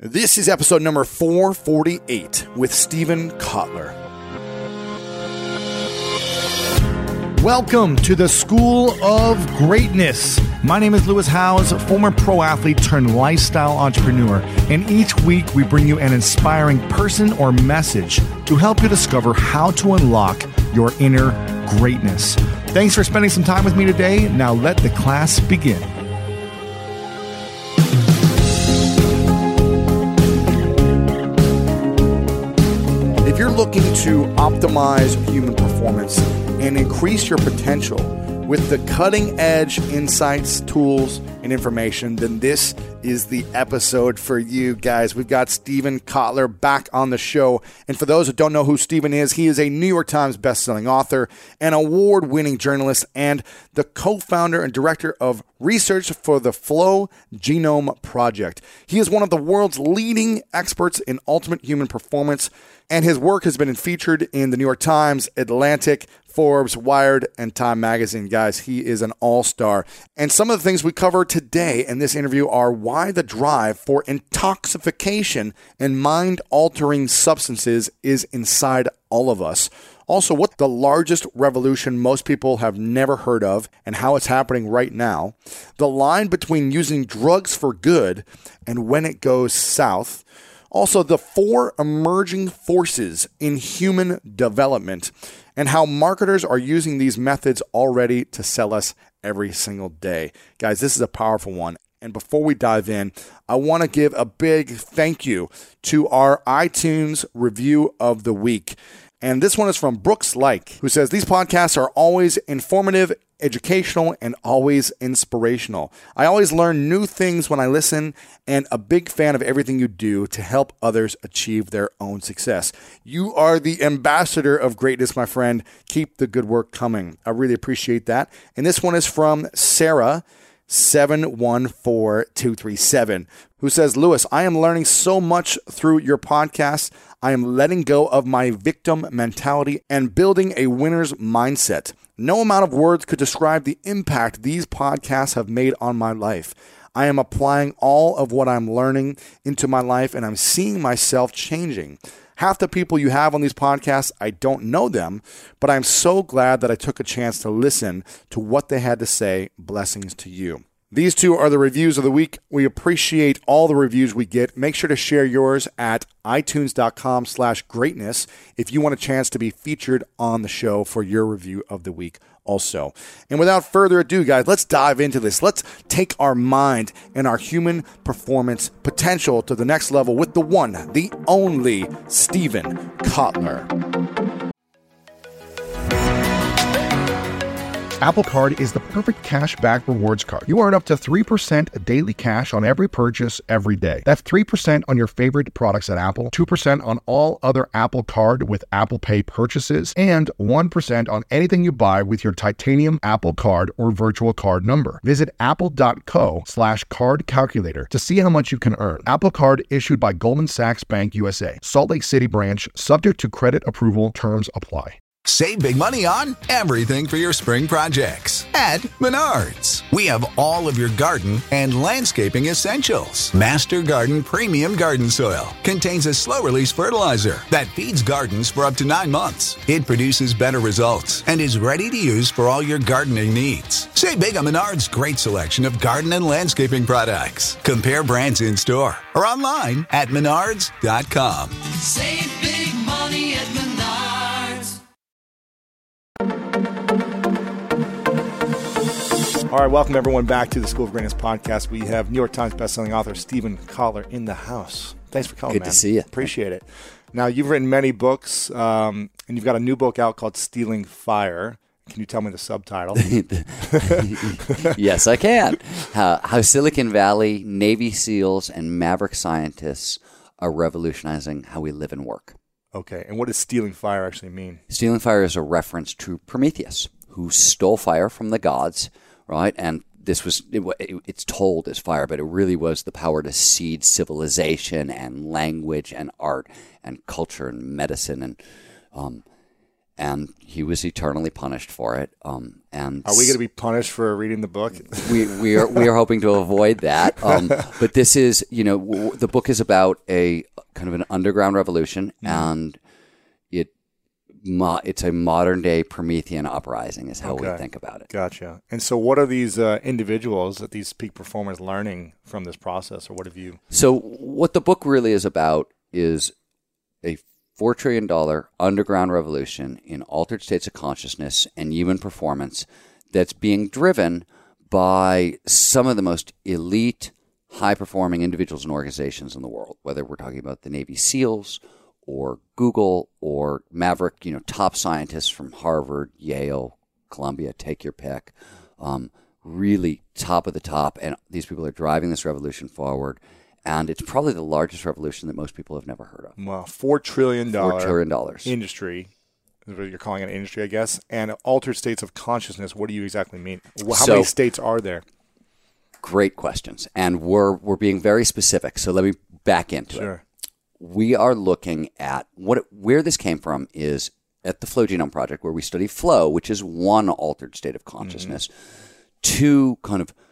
This is episode number 448 with Steven Kotler. Welcome to the School of Greatness. My name is Lewis Howes, former pro athlete turned lifestyle entrepreneur, and each week we bring you an inspiring person or message to help you discover how to unlock your inner greatness. Thanks for spending some time with me today. Now let the class begin. If you're looking to optimize human performance and increase your potential with the cutting-edge insights, tools, and information, then this is the episode for you guys. We've got Steven Kotler back on the show. And for those who don't know who Steven is, he is a New York Times bestselling author, an award-winning journalist, and the co-founder and director of research for the Flow Genome Project. He is one of the world's leading experts in ultimate human performance, and his work has been featured in the New York Times, Atlantic, Forbes, Wired, and Time Magazine. Guys, he is an all-star. And some of the things we cover today in this interview are why the drive for intoxication and mind-altering substances is inside all of us. Also, what the largest revolution most people have never heard of and how it's happening right now. The line between using drugs for good and when it goes south. Also, the 4 emerging forces in human development and how marketers are using these methods already to sell us every single day. Guys, this is a powerful one. And before we dive in, I want to give a big thank you to our iTunes review of the week. And this one is from Brooks Like, who says, these podcasts are always informative, educational, and always inspirational. I always learn new things when I listen, and a big fan of everything you do to help others achieve their own success. You are the ambassador of greatness, my friend. Keep the good work coming. I really appreciate that. And this one is from Sarah, 714237, who says, Lewis, I am learning so much through your podcast. I am letting go of my victim mentality and building a winner's mindset. No amount of words could describe the impact these podcasts have made on my life. I am applying all of what I'm learning into my life, and I'm seeing myself changing. Half the people you have on these podcasts, I don't know them, but I'm so glad that I took a chance to listen to what they had to say. Blessings to you. These two are the reviews of the week. We appreciate all the reviews we get. Make sure to share yours at itunes.com/greatness if you want a chance to be featured on the show for your review of the week also. And without further ado, guys, let's dive into this. Let's take our mind and our human performance potential to the next level with the one, the only Steven Kotler. Apple Card is the perfect cash back rewards card. You earn up to 3% daily cash on every purchase every day. That's 3% on your favorite products at Apple, 2% on all other Apple Card with Apple Pay purchases, and 1% on anything you buy with your titanium Apple Card or virtual card number. Visit apple.co/card calculator to see how much you can earn. Apple Card issued by Goldman Sachs Bank USA, Salt Lake City branch, subject to credit approval, terms apply. Save big money on everything for your spring projects at Menards. We have all of your garden and landscaping essentials. Master Garden Premium Garden Soil contains a slow-release fertilizer that feeds gardens for up to 9 months. It produces better results and is ready to use for all your gardening needs. Save big on Menards' great selection of garden and landscaping products. Compare brands in store or online at menards.com. Save big money at Menards. All right, welcome everyone back to the School of Greatness podcast. We have New York Times bestselling author Steven Kotler in the house. Thanks for coming, man. Good to see you. Appreciate it. Now, you've written many books, and you've got a new book out called Stealing Fire. Can you tell me the subtitle? Yes, I can. How Silicon Valley, Navy SEALs, and maverick scientists are revolutionizing how we live and work. Okay, and what does stealing fire actually mean? Stealing fire is a reference to Prometheus, who stole fire from the gods, right? And this was, it's told as fire, but it really was the power to seed civilization and language and art and culture and medicine. and he was eternally punished for it. And Are we going to be punished for reading the book? we are hoping to avoid that. But this is, the book is about a kind of an underground revolution, and it's a modern day Promethean uprising is how we think about it. Gotcha. And so what are these individuals, that these peak performers, learning from this process, or what have you? So what the book really is about is a $4 trillion underground revolution in altered states of consciousness and human performance that's being driven by some of the most elite, high-performing individuals and organizations in the world, whether we're talking about the Navy SEALs or Google or Maverick, top scientists from Harvard, Yale, Columbia, take your pick, really top of the top. And these people are driving this revolution forward. And it's probably the largest revolution that most people have never heard of. Well, $4 trillion industry. You're calling it an industry, I guess. And altered states of consciousness, what do you exactly mean? How many states are there? Great questions. And we're being very specific. So let me back into it. We are looking at where this came from is at the Flow Genome Project, where we study flow, which is one altered state of consciousness, to kind of,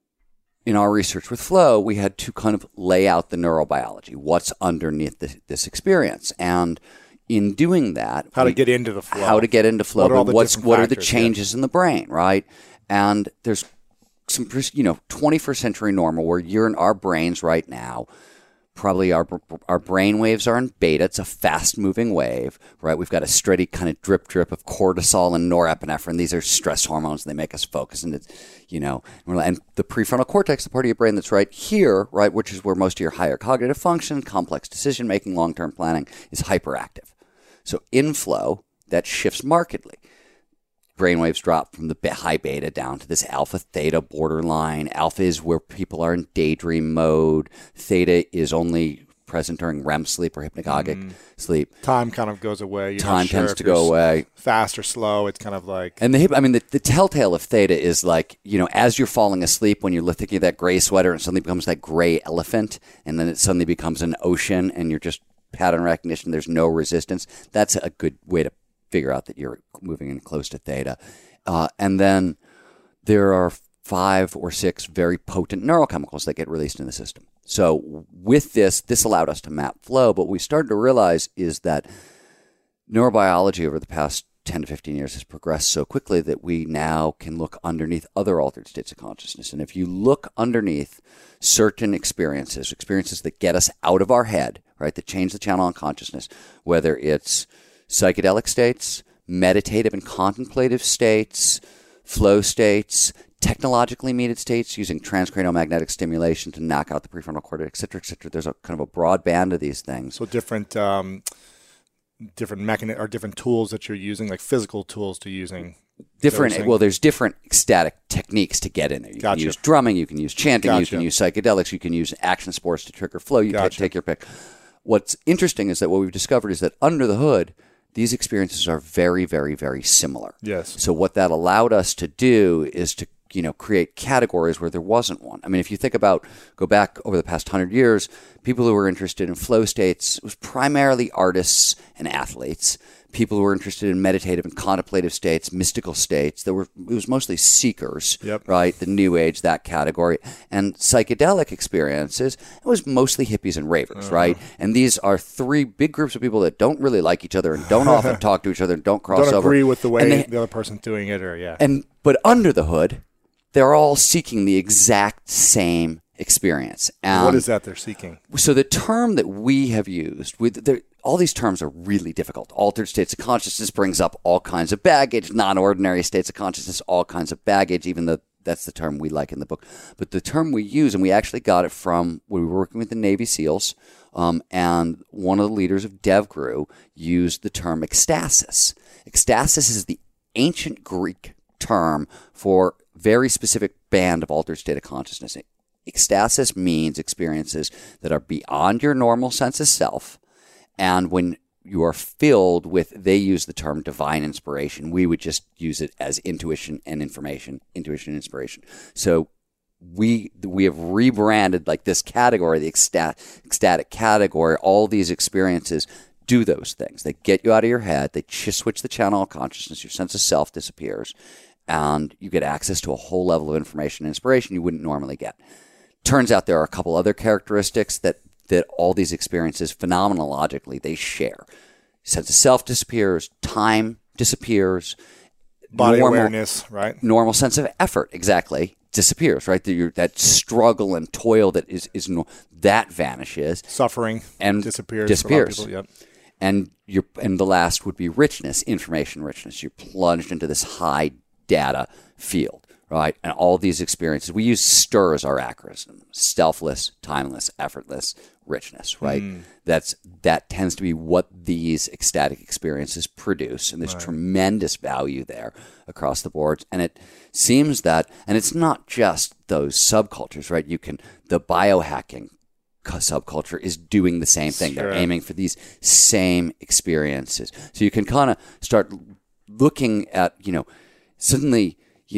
in our research with flow, we had to kind of lay out the neurobiology, what's underneath this experience. And in doing that, how to get into the flow. How to get into flow, what are the changes in the brain, right? And there's some, 21st century normal where you're in our brains right now. Probably our brain waves are in beta. It's a fast-moving wave, right? We've got a steady kind of drip of cortisol and norepinephrine. These are stress hormones. They make us focus, and it's, and the prefrontal cortex, the part of your brain that's right here, right, which is where most of your higher cognitive function, complex decision-making, long-term planning is hyperactive. So in flow, that shifts markedly. Brainwaves drop from the high beta down to this alpha theta borderline. Alpha is where people are in daydream mode. Theta is only present during REM sleep or hypnagogic sleep. Time kind of goes away. Time tends to go away. Fast or slow, it's kind of like... And the telltale of theta is like, as you're falling asleep, when you're thinking of that gray sweater, and suddenly becomes that gray elephant, and then it suddenly becomes an ocean, and you're just pattern recognition, there's no resistance. That's a good way to figure out that you're moving in close to theta. And then there are 5 or 6 very potent neurochemicals that get released in the system. So with this allowed us to map flow, but what we started to realize is that neurobiology over the past 10 to 15 years has progressed so quickly that we now can look underneath other altered states of consciousness. And if you look underneath certain experiences that get us out of our head, right, that change the channel on consciousness, whether it's psychedelic states, meditative and contemplative states, flow states, technologically mediated states using transcranial magnetic stimulation to knock out the prefrontal cortex, et cetera. There's a kind of a broad band of these things. So different tools that you're using, like physical tools to using. There's different ecstatic techniques to get in there. You can use drumming, you can use chanting, you can use psychedelics, you can use action sports to trigger flow. You can take your pick. What's interesting is that what we've discovered is that under the hood, these experiences are very, very, very similar. Yes. So what that allowed us to do is to, create categories where there wasn't one. I mean, if you go back over the past 100 years, people who were interested in flow states, it was primarily artists and athletes. People who were interested in meditative and contemplative states, mystical states, it was mostly seekers, right? The New Age, that category. And psychedelic experiences, it was mostly hippies and ravers, right? And these are 3 big groups of people that don't really like each other and don't often talk to each other and don't cross over. Don't agree with the way the other person's doing it, But under the hood, they're all seeking the exact same experience. What is that they're seeking? So the term that we have used, all these terms are really difficult. Altered states of consciousness brings up all kinds of baggage. Non-ordinary states of consciousness, all kinds of baggage, even though that's the term we like in the book. But the term we use, and we actually got it from when we were working with the Navy SEALs, and one of the leaders of DevGru used the term ecstasis. Ecstasis is the ancient Greek term for very specific band of altered state of consciousness. Ecstasis means experiences that are beyond your normal sense of self, and when you are filled with, they use the term divine inspiration. We would just use it as intuition and information, intuition and inspiration. So we have rebranded like this category, the ecstatic category. All these experiences do those things. They get you out of your head. They switch the channel of consciousness. Your sense of self disappears, and you get access to a whole level of information and inspiration you wouldn't normally get. Turns out there are a couple other characteristics that all these experiences, phenomenologically, they share. Sense of self disappears. Time disappears. Body awareness, right? Normal sense of effort, exactly, disappears, right? That struggle and toil that vanishes. Suffering and disappears. For a lot of people, yep. And the last would be richness, information richness. You're plunged into this high data field, right? And all these experiences, we use STIR as our acronym: selfless, timeless, effortless, richness, right? That tends to be what these ecstatic experiences produce, and there's tremendous value there across the board. And it seems that, and it's not just those subcultures, right? The biohacking subculture is doing the same thing. Sure. They're aiming for these same experiences. So you can kind of start looking at, suddenly,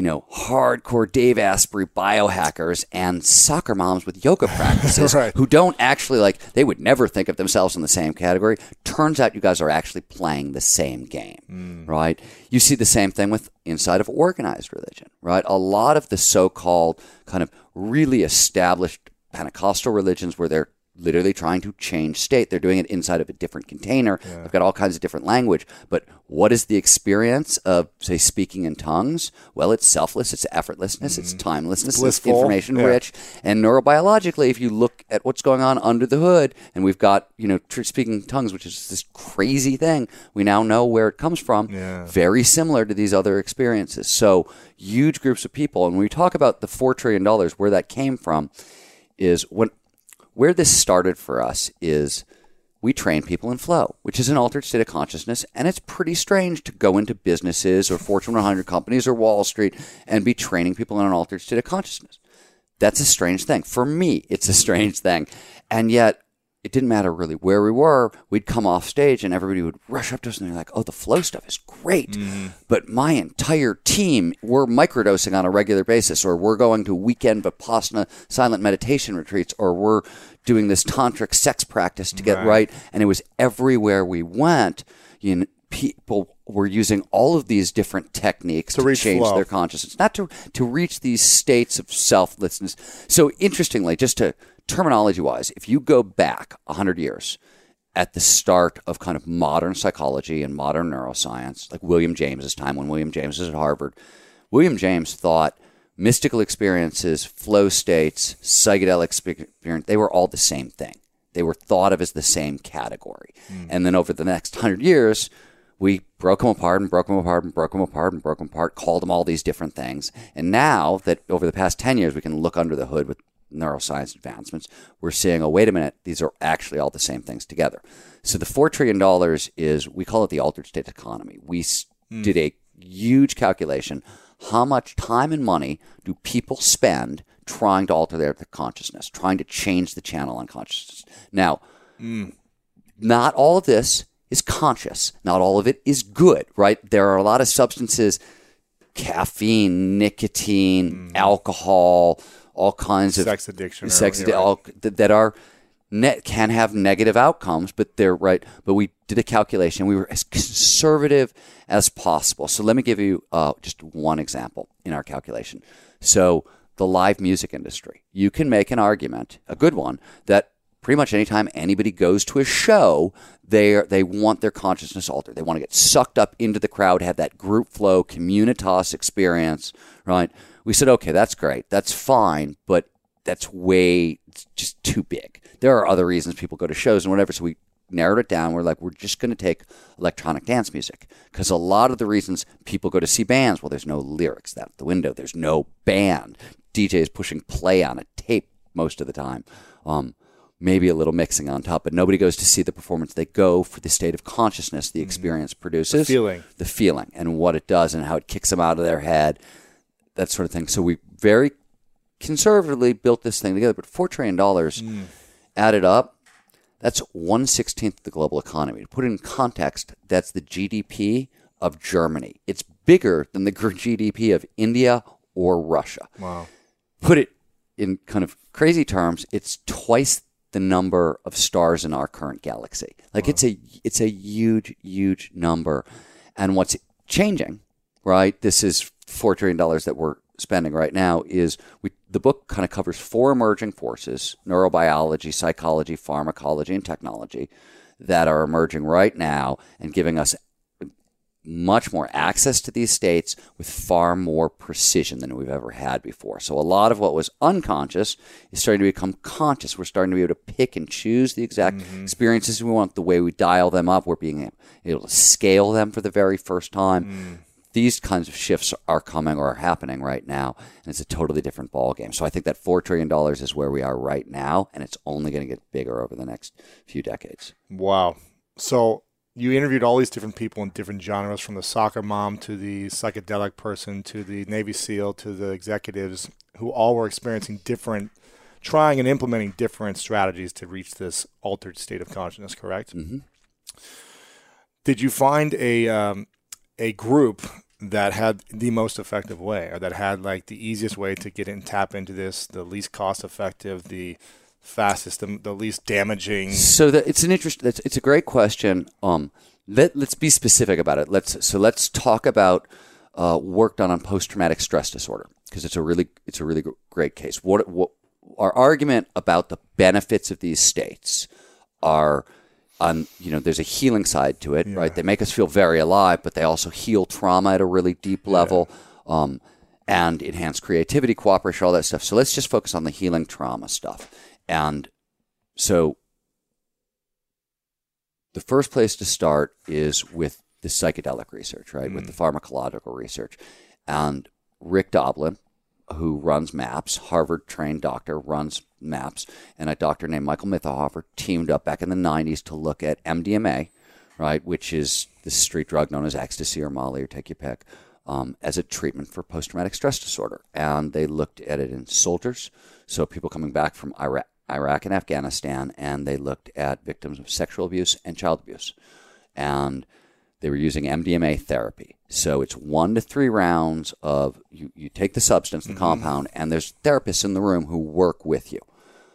hardcore Dave Asprey biohackers and soccer moms with yoga practices right. who don't actually they would never think of themselves in the same category. Turns out you guys are actually playing the same game, right? You see the same thing inside of organized religion, right? A lot of the so-called kind of really established Pentecostal religions where they're literally trying to change state. They're doing it inside of a different container. Yeah. They've got all kinds of different language. But what is the experience of, say, speaking in tongues? Well, it's selfless, it's effortlessness, it's timelessness, it's information rich. And neurobiologically, if you look at what's going on under the hood, and we've got, speaking tongues, which is this crazy thing, we now know where it comes from, very similar to these other experiences. So huge groups of people. And when we talk about the $4 trillion, where that came from is where this started for us is we train people in flow, which is an altered state of consciousness, and it's pretty strange to go into businesses or Fortune 100 companies or Wall Street and be training people in an altered state of consciousness. That's a strange thing. For me, it's a strange thing. And yet, it didn't matter really where we were. We'd come off stage and everybody would rush up to us and they're like, oh, the flow stuff is great. But my entire team, we're microdosing on a regular basis, or we're going to weekend Vipassana silent meditation retreats, or we're doing this tantric sex practice to get right. And it was everywhere we went. People were using all of these different techniques to change their consciousness, not to reach these states of selflessness. So interestingly, just to terminology-wise, if you go back 100 years at the start of kind of modern psychology and modern neuroscience, like William James's time when William James was at Harvard, William James thought mystical experiences, flow states, psychedelic experience, they were all the same thing. They were thought of as the same category. And then over the next 100 years, we broke them apart and broke them apart and broke them apart and broke them apart, called them all these different things. And now that over the past 10 years, we can look under the hood with neuroscience advancements, we're seeing, oh, wait a minute, these are actually all the same things together. So the $4 trillion is, we call it the altered state economy. We did a huge calculation. How much time and money do people spend trying to alter their consciousness, trying to change the channel on consciousness? Now, not all of this is conscious. Not all of it is good, right? There are a lot of substances, caffeine, nicotine, alcohol, all kinds of sex addiction, that are can have negative outcomes, but they're right. But we did a calculation. We were as conservative as possible. So let me give you just one example in our calculation. So the live music industry, you can make an argument, a good one, that pretty much anytime anybody goes to a show, they want their consciousness altered. They want to get sucked up into the crowd, have that group flow, communitas experience, right? We said, okay, that's great. That's fine, but that's just too big. There are other reasons people go to shows and whatever, so we narrowed it down. We're like, we're just going to take electronic dance music, because a lot of the reasons people go to see bands, well, there's no lyrics out the window. There's no band. DJ is pushing play on a tape most of the time. Maybe a little mixing on top, but nobody goes to see the performance. They go for the state of consciousness the experience produces. The feeling, and what it does and how it kicks them out of their head, that sort of thing. So we very conservatively built this thing together, but $4 trillion added up, that's 1/16 of the global economy. To put it in context, that's the GDP of Germany. It's bigger than the GDP of India or Russia. Wow. Put it in kind of crazy terms, it's twice the number of stars in our current galaxy. Like it's a huge, huge number. And what's changing, right? This is $4 trillion that we're spending right now. Is the book kind of covers 4 emerging forces: neurobiology, psychology, pharmacology, and technology, that are emerging right now and giving us much more access to these states with far more precision than we've ever had before. So a lot of what was unconscious is starting to become conscious. We're starting to be able to pick and choose the exact experiences we want, the way we dial them up. We're being able to scale them for the very first time. These kinds of shifts are coming or are happening right now, and it's a totally different ballgame. So I think that $4 trillion is where we are right now, and it's only going to get bigger over the next few decades. Wow. So you interviewed all these different people in different genres, from the soccer mom to the psychedelic person to the Navy SEAL to the executives, who all were experiencing trying and implementing different strategies to reach this altered state of consciousness, correct? Mm-hmm. Did you find a group that had the most effective way, or that had like the easiest way to get in and tap into this, the least cost effective, the fastest, the least damaging? So it's a great question. Let's be specific about it. Let's talk about work done on post-traumatic stress disorder, because it's a really great case. What our argument about the benefits of these states are, there's a healing side to it, right? They make us feel very alive, but they also heal trauma at a really deep level, and enhance creativity, cooperation, all that stuff. So let's just focus on the healing trauma stuff. And so the first place to start is with the psychedelic research, right? With the pharmacological research. And Rick Doblin, who runs MAPS, Harvard-trained doctor, runs MAPS, and a doctor named Michael Mitterhofer teamed up back in the 90s to look at MDMA, right, which is the street drug known as ecstasy or Molly, or take your pick, as a treatment for post-traumatic stress disorder. And they looked at it in soldiers, so people coming back from Iraq and Afghanistan, and they looked at victims of sexual abuse and child abuse. And they were using MDMA therapy. So it's 1 to 3 rounds of, you take the substance, the compound, and there's therapists in the room who work with you.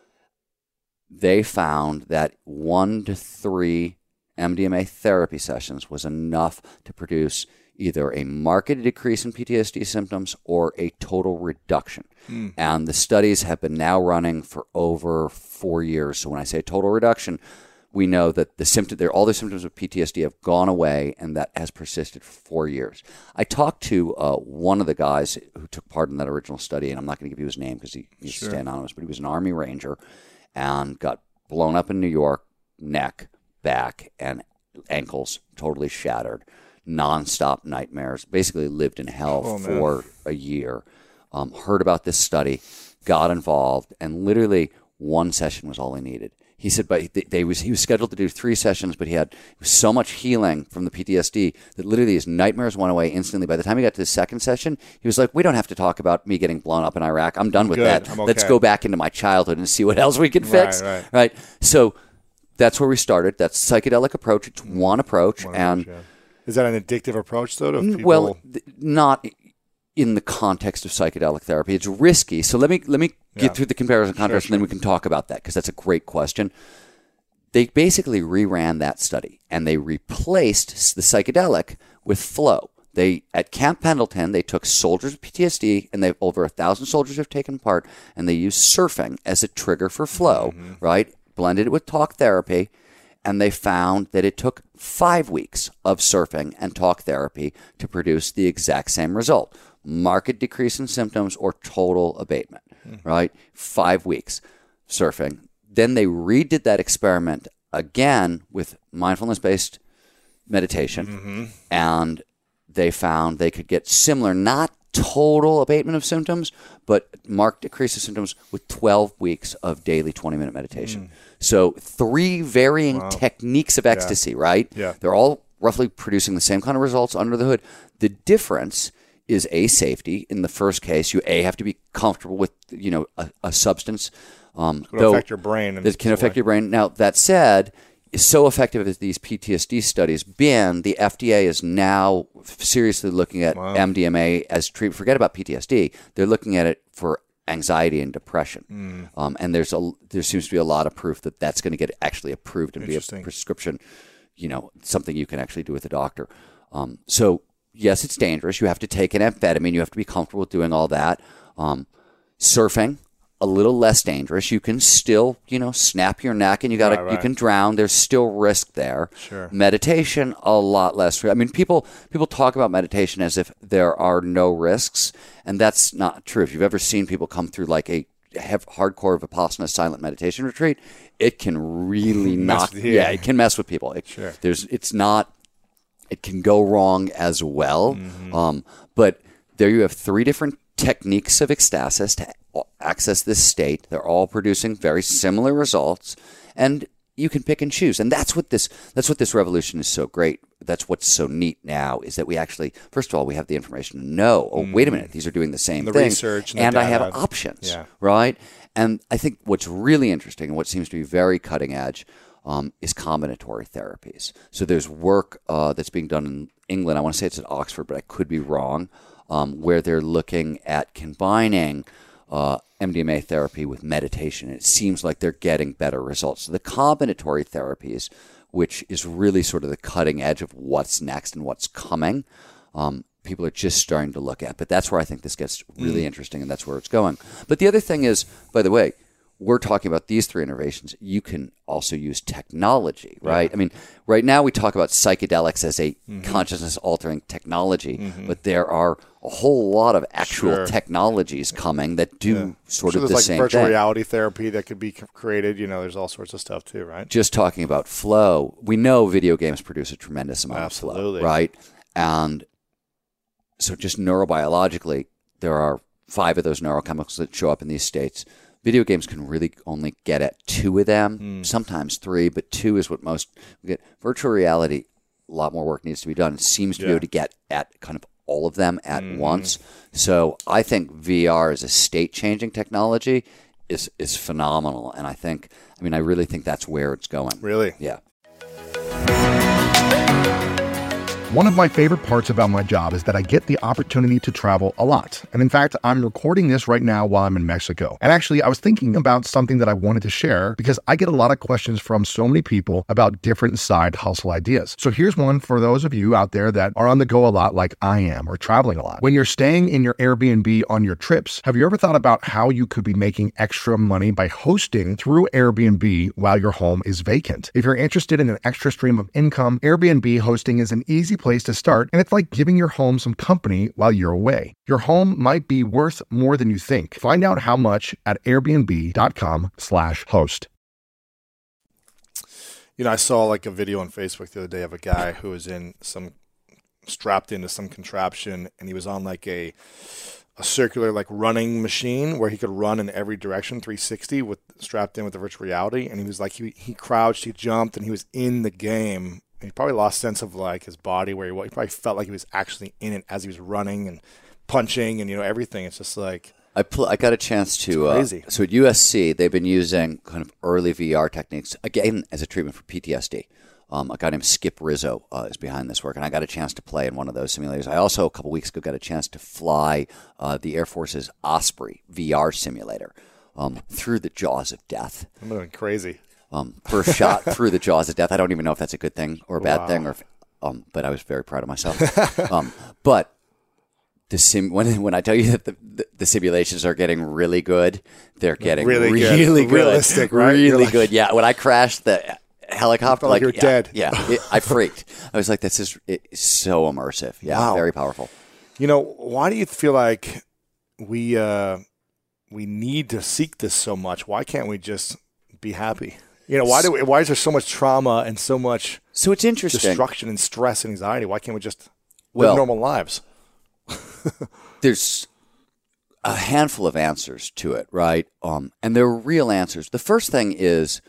They found that 1 to 3 MDMA therapy sessions was enough to produce either a marked decrease in PTSD symptoms or a total reduction. And the studies have been now running for over 4 years. So when I say total reduction, we know that all the symptoms of PTSD have gone away, and that has persisted for 4 years. I talked to one of the guys who took part in that original study, and I'm not going to give you his name because he needs to stay anonymous, but he was an Army Ranger and got blown up in New York, neck, back, and ankles totally shattered, nonstop nightmares, basically lived in hell for a year. Heard about this study, got involved, and literally 1 session was all he needed. He said, but he was scheduled to do 3 sessions, but he had so much healing from the PTSD that literally his nightmares went away instantly. By the time he got to the 2nd session, he was like, we don't have to talk about me getting blown up in Iraq. I'm done with that. Okay. Let's go back into my childhood and see what else we can fix. Right. So that's where we started. That's psychedelic approach. It's one approach. Is that an addictive approach, though? To people? Well, not in the context of psychedelic therapy. It's risky. So let me get through the comparison contrast, and then we can talk about that, because that's a great question. They basically reran that study, and they replaced the psychedelic with flow. At Camp Pendleton, they took soldiers with PTSD, and over 1,000 soldiers have taken part, and they used surfing as a trigger for flow, right? Blended it with talk therapy, and they found that it took 5 weeks of surfing and talk therapy to produce the exact same result. Marked decrease in symptoms or total abatement, right? 5 weeks surfing. Then they redid that experiment again with mindfulness-based meditation, and they found they could get similar, not total abatement of symptoms, but marked decrease of symptoms with 12 weeks of daily 20-minute meditation. So 3 varying techniques of ecstasy, right? Yeah. They're all roughly producing the same kind of results under the hood. The difference is safety. In the first case, you have to be comfortable with a substance. It can affect your brain. It can affect your brain. Now, that said, so effective as these PTSD studies been, the FDA is now seriously looking at MDMA as treatment. Forget about PTSD. They're looking at it for anxiety and depression. And there seems to be a lot of proof that that's going to get actually approved and be a prescription, something you can actually do with a doctor. So yes, it's dangerous. You have to take an amphetamine. You have to be comfortable with doing all that. Surfing, a little less dangerous. You can still, snap your neck and you can drown. There's still risk there. Sure. Meditation, a lot less. I mean, people talk about meditation as if there are no risks, and that's not true. If you've ever seen people come through like a hardcore Vipassana silent meditation retreat, it can really it can mess with people. It can go wrong as well. But there you have 3 different techniques of ecstasis to access this state. They're all producing very similar results, and you can pick and choose. And that's what this revolution is so great. That's what's so neat now, is that we actually, first of all, we have the information to know, wait a minute, these are doing the same thing. Research and I have options, right? And I think what's really interesting and what seems to be very cutting edge is combinatory therapies. So there's work that's being done in England. I want to say it's at Oxford, but I could be wrong, where they're looking at combining MDMA therapy with meditation. It seems like they're getting better results. So the combinatory therapies, which is really sort of the cutting edge of what's next and what's coming, people are just starting to look at. But that's where I think this gets really interesting, and that's where it's going. But the other thing is, by the way, we're talking about these 3 innovations. You can also use technology, right? I mean, right now we talk about psychedelics as a consciousness-altering technology, but there are a whole lot of actual technologies coming that do sort of the same thing. There's virtual reality therapy that could be created. There's all sorts of stuff too, right? Just talking about flow, we know video games produce a tremendous amount of flow, right? And so just neurobiologically, there are 5 of those neurochemicals that show up in these states. Video games can really only get at 2 of them, sometimes 3, but 2 is what most get. Virtual reality, a lot more work needs to be done. It seems to be able to get at kind of all of them at once. So I think VR as a state-changing technology is phenomenal. And I really think that's where it's going. Really? Yeah. One of my favorite parts about my job is that I get the opportunity to travel a lot. And in fact, I'm recording this right now while I'm in Mexico. And actually, I was thinking about something that I wanted to share because I get a lot of questions from so many people about different side hustle ideas. So here's one for those of you out there that are on the go a lot like I am, or traveling a lot. When you're staying in your Airbnb on your trips, have you ever thought about how you could be making extra money by hosting through Airbnb while your home is vacant? If you're interested in an extra stream of income, Airbnb hosting is an easy place to start, and it's like giving your home some company while you're away. Your home might be worth more than you think. Find out how much at airbnb.com/host. I saw like a video on Facebook the other day of a guy who was strapped into some contraption, and he was on like a circular like running machine where he could run in every direction 360 strapped in with the virtual reality. And he was like, he crouched, he jumped, and he was in the game. And he probably lost sense of like his body where he was. He probably felt like he was actually in it as he was running and punching and everything. It's just like I got a chance to crazy. So at USC they've been using kind of early VR techniques again as a treatment for PTSD. A guy named Skip Rizzo is behind this work, and I got a chance to play in one of those simulators. I also a couple weeks ago got a chance to fly the Air Force's Osprey VR simulator through the jaws of death. I'm going crazy. First shot through the jaws of death. I don't even know if that's a good thing or a bad thing, or but I was very proud of myself. But when I tell you that the simulations are getting really good, they're getting really good. Realistic, right? Really good. Yeah. When I crashed the helicopter, like you're dead. Yeah. I freaked. I was like, it's so immersive. Yeah. Wow. Very powerful. Why do you feel like we need to seek this so much? Why can't we just be happy? Why is there so much trauma and so much it's interesting. destruction and stress and anxiety? Why can't we just live normal lives? There's a handful of answers to it, right? And they're real answers. The first thing is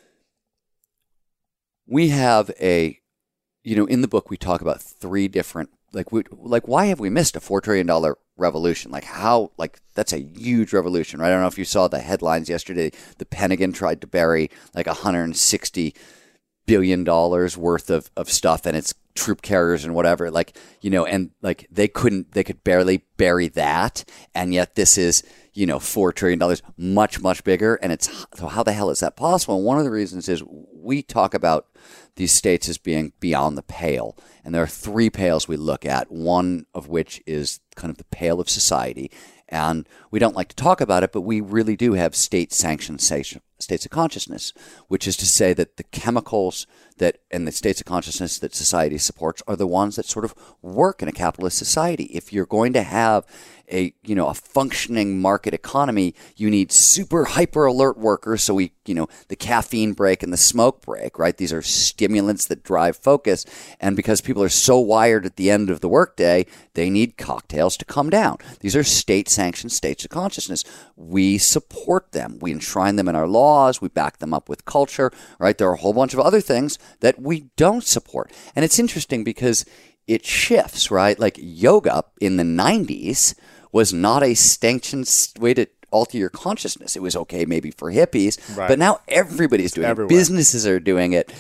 we have in the book we talk about 3 different, why have we missed a $4 trillion revolution? That's a huge revolution, right? I don't know if you saw the headlines yesterday. The Pentagon tried to bury like $160 billion worth of stuff, and it's troop carriers and whatever, like, and like they could barely bury that. And yet this is, $4 trillion, much, much bigger. And so how the hell is that possible? And one of the reasons is we talk about these states as being beyond the pale. And there are 3 pales we look at, one of which is kind of the pale of society. And we don't like to talk about it, but we really do have state-sanctioned states of consciousness, which is to say that the chemicals and the states of consciousness that society supports are the ones that sort of work in a capitalist society. If you're going to have a functioning market economy, you need super hyper alert workers. So the caffeine break and the smoke break, right? These are stimulants that drive focus. And because people are so wired at the end of the workday, they need cocktails to come down. These are state-sanctioned states of consciousness. We support them. We enshrine them in our laws. We back them up with culture, right? There are a whole bunch of other things that we don't support. And it's interesting because it shifts, right? Like yoga in the 90s was not a sanctioned way to alter your consciousness. It was okay maybe for hippies, right. But now everybody's doing Everywhere. it. Businesses are doing it.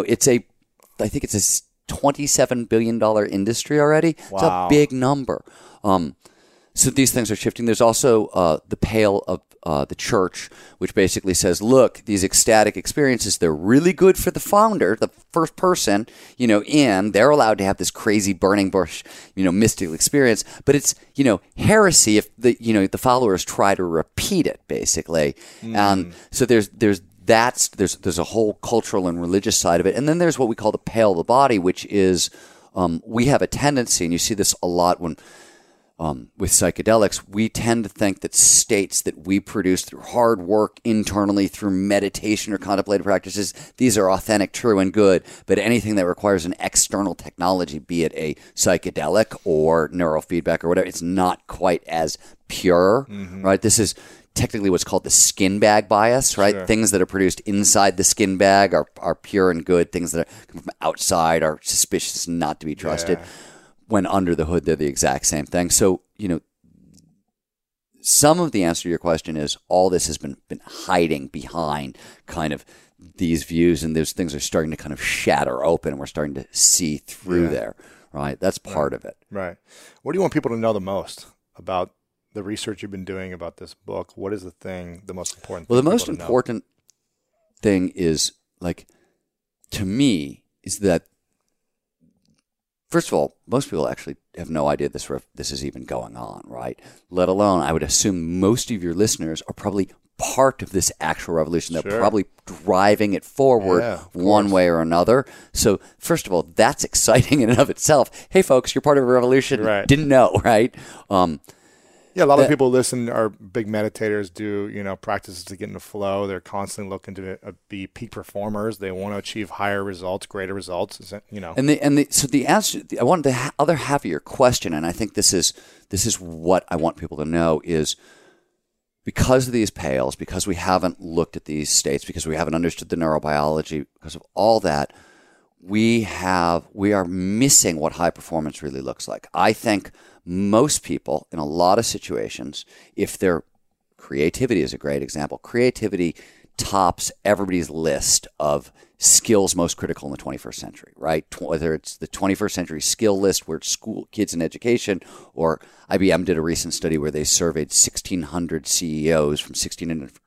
I think it's a $27 billion industry already. Wow. It's a big number. So these things are shifting. There's also the pale of the church, which basically says, look, these ecstatic experiences, they're really good for the founder, the first person, they're allowed to have this crazy burning bush, mystical experience. But it's, heresy if the followers try to repeat it, basically. And so there's a whole cultural and religious side of it. And then there's what we call the pale of the body, which is we have a tendency, and you see this a lot when with psychedelics, we tend to think that states that we produce through hard work internally, through meditation or contemplative practices, these are authentic, true, and good. But anything that requires an external technology, be it a psychedelic or neurofeedback or whatever, it's not quite as pure, right? This is technically what's called the skin bag bias, right? Sure. Things that are produced inside the skin bag are pure and good. Things that come from outside are suspicious, not to be trusted. Yeah. When under the hood, they're the exact same thing. So, some of the answer to your question is all this has been hiding behind kind of these views, and those things are starting to kind of shatter open, and we're starting to see through there, right? That's part of it. Right. What do you want people to know the most about the research you've been doing about this book? What is the most important thing? Well, the most people to know? important thing is, like, to me, is that first of all, most people actually have no idea this is even going on, right? Let alone, I would assume most of your listeners are probably part of this actual revolution. They're Sure. probably driving it forward one way or another. So, first of all, that's exciting in and of itself. Hey, folks, you're part of a revolution. Right. Didn't know, right? Yeah, a lot of people listen are big meditators, do practices to get into flow. They're constantly looking to be peak performers. They want to achieve higher results, greater results. So the answer, I want the other half of your question, and I think this is what I want people to know is because of these pales, because we haven't looked at these states, because we haven't understood the neurobiology, because of all that, we are missing what high performance really looks like. I think most people in a lot of situations, if their creativity is a great example, creativity tops everybody's list of skills most critical in the 21st century, right? Whether it's the 21st century skill list where it's school kids in education, or IBM did a recent study where they surveyed 1,600 CEOs from 60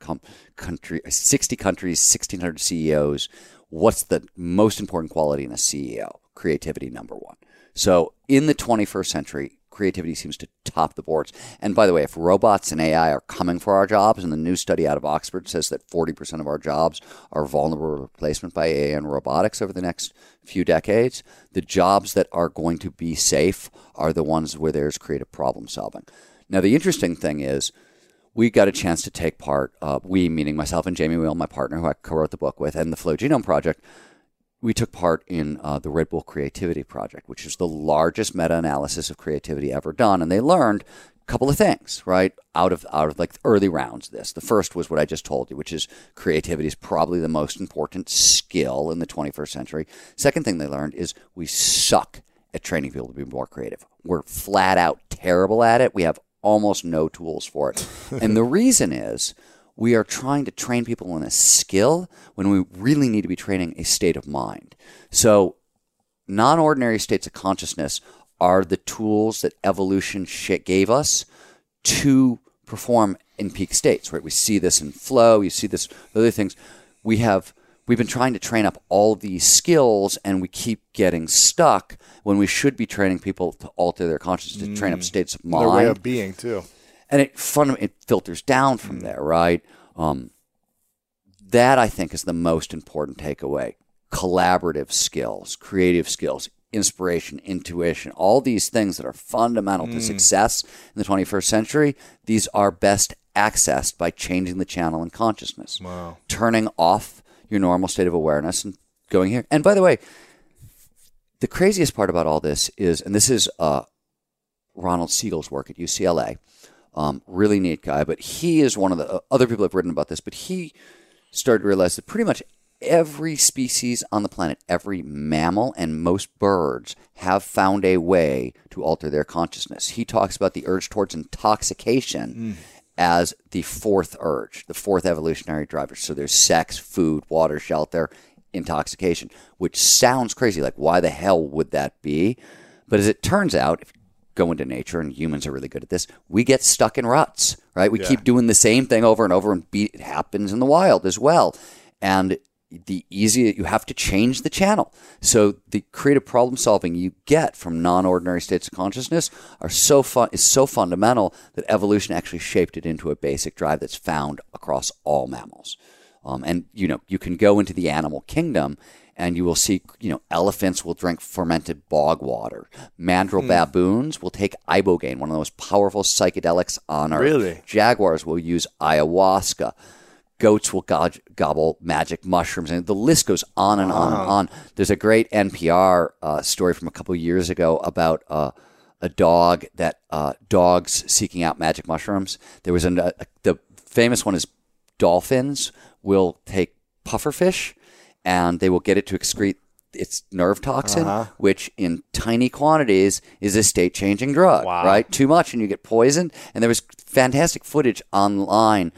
countries, 1,600 CEOs. What's the most important quality in a CEO? Creativity, number one. So in the 21st century, creativity seems to top the boards. And by the way, if robots and AI are coming for our jobs, and the new study out of Oxford says that 40% of our jobs are vulnerable to replacement by AI and robotics over the next few decades, the jobs that are going to be safe are the ones where there's creative problem solving. Now, the interesting thing is we got a chance to take part, we meaning myself and Jamie Wheel, my partner who I co-wrote the book with, and the Flow Genome Project. We took part in the Red Bull Creativity Project, which is the largest meta-analysis of creativity ever done. And they learned a couple of things, right, out of like early rounds of this. The first was what I just told you, which is creativity is probably the most important skill in the 21st century. Second thing they learned is we suck at training people to be more creative. We're flat out terrible at it. We have almost no tools for it. And the reason is we are trying to train people in a skill when we really need to be training a state of mind. So non-ordinary states of consciousness are the tools that evolution gave us to perform in peak states, right? We see this in flow. You see this other things. We've been trying to train up all these skills, and we keep getting stuck when we should be training people to alter their consciousness, to train up states of mind. Their way of being, too. And it filters down from there, right? That, I think, is the most important takeaway. Collaborative skills, creative skills, inspiration, intuition, all these things that are fundamental to success in the 21st century, these are best accessed by changing the channel in consciousness. Wow. Turning off your normal state of awareness and going here. And by the way, the craziest part about all this is, and this is Ronald Siegel's work at UCLA, really neat guy, but he is one of the other people have written about this, but he started to realize that pretty much every species on the planet, every mammal and most birds have found a way to alter their consciousness. He talks about the urge towards intoxication as the fourth urge, the fourth evolutionary driver. So there's sex, food, water, shelter, intoxication, which sounds crazy. Like, why the hell would that be? But as it turns out, if you go into nature, and humans are really good at this, we get stuck in ruts, right? We keep doing the same thing over and over, and it happens in the wild as well. And you have to change the channel. So the creative problem solving you get from non-ordinary states of consciousness is so fundamental that evolution actually shaped it into a basic drive that's found across all mammals. And you can go into the animal kingdom and you will see, elephants will drink fermented bog water. Mandrill baboons will take ibogaine, one of the most powerful psychedelics on earth. Really? Jaguars will use ayahuasca. Goats will gobble magic mushrooms, and the list goes on and on and on. There's a great NPR story from a couple of years ago about a dog that dogs seeking out magic mushrooms. There was the famous one is dolphins will take pufferfish, and they will get it to excrete its nerve toxin, which in tiny quantities is a state-changing drug. Wow. Right? Too much, and you get poisoned. And there was fantastic footage online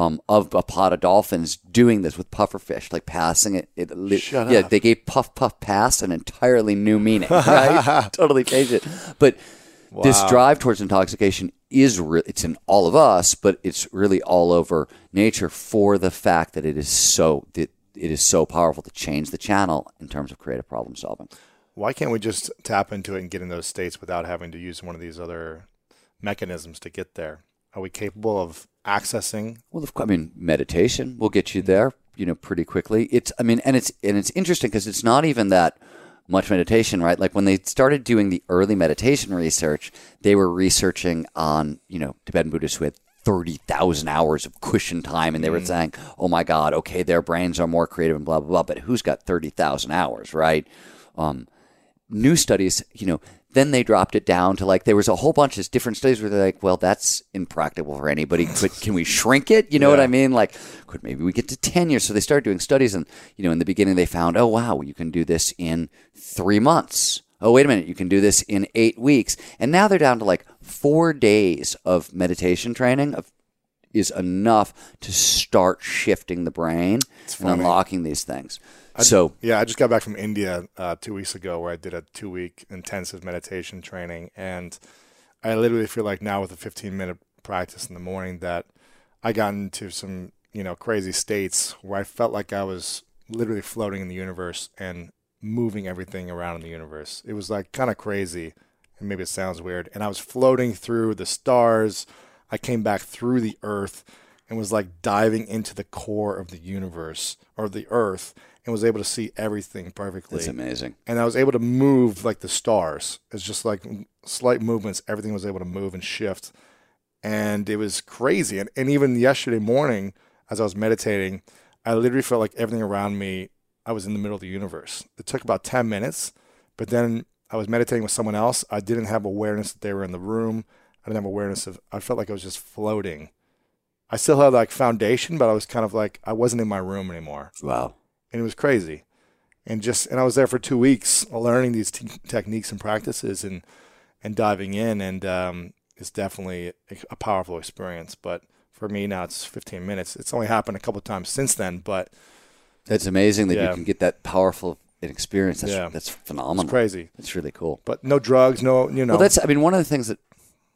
of a pod of dolphins doing this with pufferfish, like passing it. Shut yeah, up. they gave puff pass an entirely new meaning, right? Totally changed it. But this drive towards intoxication is it's in all of us, but it's really all over nature for the fact that it is so powerful to change the channel in terms of creative problem solving. Why can't we just tap into it and get in those states without having to use one of these other mechanisms to get there? Are we capable of accessing? Well, meditation will get you there, pretty quickly. It's interesting because it's not even that much meditation, right? Like when they started doing the early meditation research, they were researching on, Tibetan Buddhists who had 30,000 hours of cushion time, and they were saying, oh my God, okay, their brains are more creative and blah, blah, blah, but who's got 30,000 hours, right? New studies, then they dropped it down to there was a whole bunch of different studies where they're like, well, that's impractical for anybody, but can we shrink it? You know what I mean? Could maybe we get to 10 years? So they started doing studies, and, in the beginning they found, oh, wow, you can do this in 3 months. Oh, wait a minute, you can do this in 8 weeks. And now they're down to 4 days of meditation training is enough to start shifting the brain and unlocking these things. I just got back from India 2 weeks ago where I did a 2-week intensive meditation training. And I literally feel like now with a 15-minute practice in the morning that I got into some, crazy states where I felt like I was literally floating in the universe and moving everything around in the universe. It was kind of crazy, and maybe it sounds weird. And I was floating through the stars. I came back through the earth and was diving into the core of the universe or the earth and was able to see everything perfectly. That's amazing. And I was able to move like the stars. It's just slight movements. Everything was able to move and shift. And it was crazy. And even yesterday morning, as I was meditating, I literally felt like everything around me, I was in the middle of the universe. It took about 10 minutes, but then I was meditating with someone else. I didn't have awareness that they were in the room. I didn't have awareness I felt like I was just floating. I still had foundation, but I was kind of I wasn't in my room anymore. Wow. And it was crazy. And I was there for 2 weeks learning these techniques and practices and diving in. And it's definitely a powerful experience. But for me now, it's 15 minutes. It's only happened a couple of times since then, but it's amazing that you can get that powerful an experience that's phenomenal. It's crazy. It's really cool. But no drugs, no. Well, one of the things that,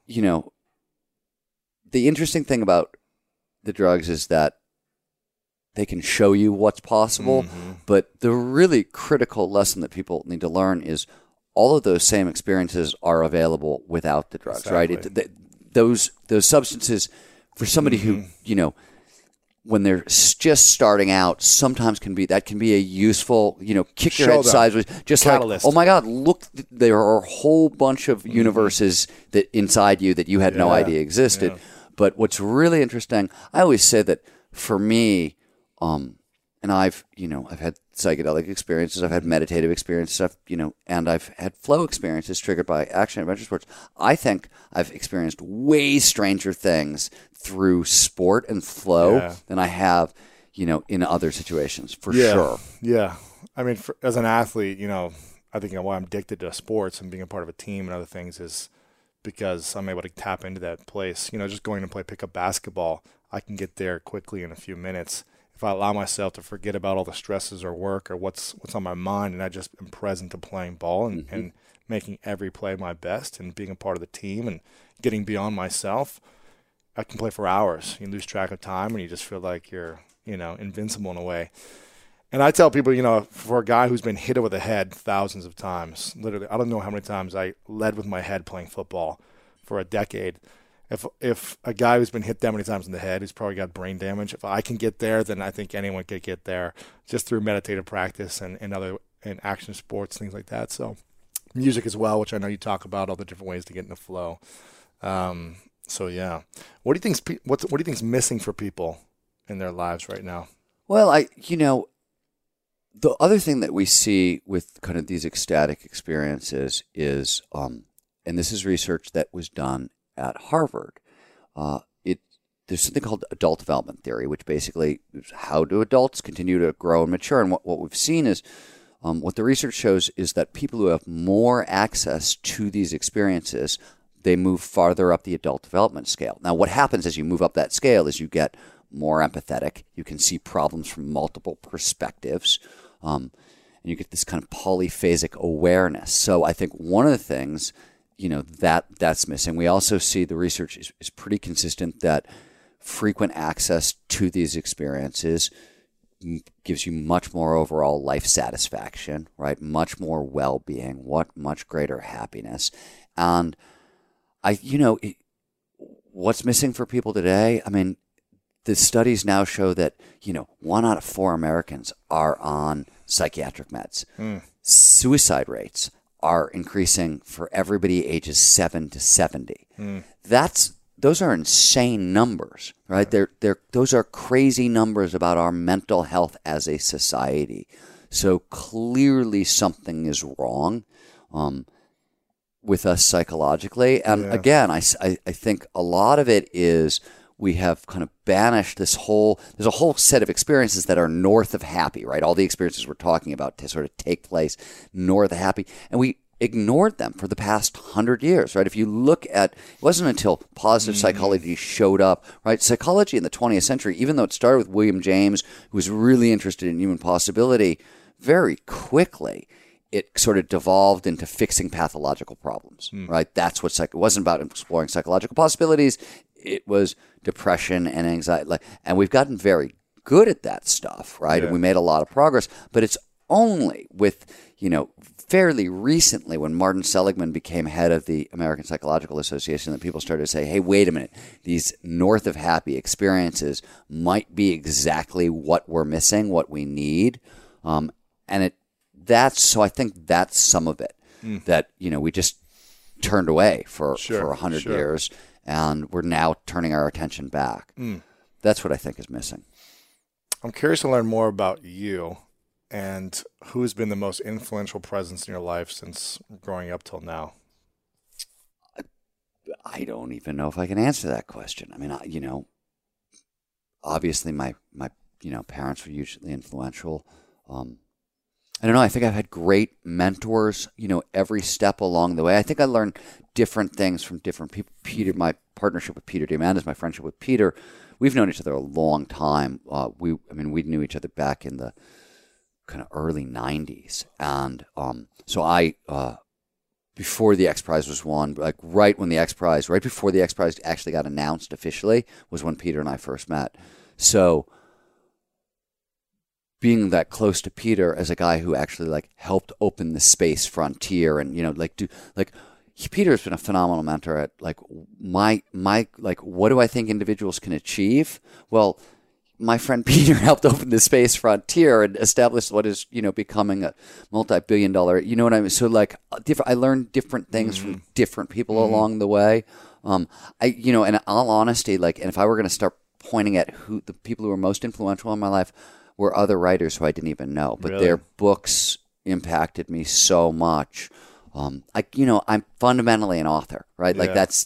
the interesting thing about the drugs is that they can show you what's possible, but the really critical lesson that people need to learn is all of those same experiences are available without the drugs, exactly. right? Those substances, for somebody who, when they're just starting out, sometimes can be a useful, kick your head sideways, just catalyst. Like, oh my God, look, there are a whole bunch of universes that inside you that you had no idea existed. Yeah. But what's really interesting, I always say that for me, and I've had psychedelic experiences, I've had meditative experiences, and I've had flow experiences triggered by action adventure sports. I think I've experienced way stranger things through sport and flow than I have, in other situations, for sure. Yeah. I mean, as an athlete, I think why I'm addicted to sports and being a part of a team and other things is because I'm able to tap into that place. Just going to play pickup basketball, I can get there quickly in a few minutes. If I allow myself to forget about all the stresses or work or what's on my mind, and I just am present to playing ball and making every play my best and being a part of the team and getting beyond myself, I can play for hours. You lose track of time and you just feel like you're, invincible in a way. And I tell people, for a guy who's been hit over the head thousands of times, literally, I don't know how many times I led with my head playing football for a decade. If a guy who's been hit that many times in the head, who's probably got brain damage, if I can get there, then I think anyone could get there just through meditative practice and action sports, things like that. So music as well, which I know you talk about, all the different ways to get into flow. So yeah, what do you think's missing for people in their lives right now? Well, the other thing that we see with kind of these ecstatic experiences is, and this is research that was done at Harvard. There's something called adult development theory, which basically is how do adults continue to grow and mature. And what we've seen is, what the research shows is that people who have more access to these experiences, they move farther up the adult development scale. Now, what happens as you move up that scale is you get more empathetic. You can see problems from multiple perspectives. And you get this kind of polyphasic awareness. So I think one of the things that's missing. We also see the research is pretty consistent that frequent access to these experiences gives you much more overall life satisfaction, right? Much more well-being, much greater happiness. And what's missing for people today? I mean, the studies now show that, 1 out of 4 Americans are on psychiatric meds. Suicide rates are increasing for everybody ages 7 to 70. Those are insane numbers, right? Those are crazy numbers about our mental health as a society. So clearly something is wrong with us psychologically. And again, I think a lot of it is we have kind of banished there's a whole set of experiences that are north of happy, right? All the experiences we're talking about to sort of take place north of happy. And we ignored them for the past 100 years, right? If you look at, it wasn't until positive psychology showed up, right? Psychology in the 20th century, even though it started with William James, who was really interested in human possibility, very quickly it sort of devolved into fixing pathological problems, right? That's what it wasn't about exploring psychological possibilities. It was depression and anxiety. And we've gotten very good at that stuff, right? Yeah. And we made a lot of progress, but it's only with, fairly recently when Martin Seligman became head of the American Psychological Association that people started to say, hey, wait a minute, these north of happy experiences might be exactly what we're missing, what we need. So I think that's some of it that, we just turned away for 100 years. And we're now turning our attention back. That's what I think is missing. I'm curious to learn more about you and who's been the most influential presence in your life since growing up till now. I don't even know if I can answer that question. I mean, obviously my parents were hugely influential. I don't know. I think I've had great mentors, every step along the way. I think I learned different things from different people. Peter, my partnership with Peter Diamandis, my friendship with Peter, we've known each other a long time. We knew each other back in the kind of early 90s. And so I, before the X Prize was won, like right before the X Prize actually got announced officially was when Peter and I first met. So being that close to Peter as a guy who actually like helped open the space frontier and, Peter's been a phenomenal mentor at like my what do I think individuals can achieve? Well, my friend Peter helped open the space frontier and establish what is, becoming a multi-billion-dollar, you know what I mean? So like I learned different things from different people along the way. In all honesty, and if I were going to start pointing at who the people who were most influential in my life were other writers who I didn't even know, but their books impacted me so much. I'm fundamentally an author, right? Like that's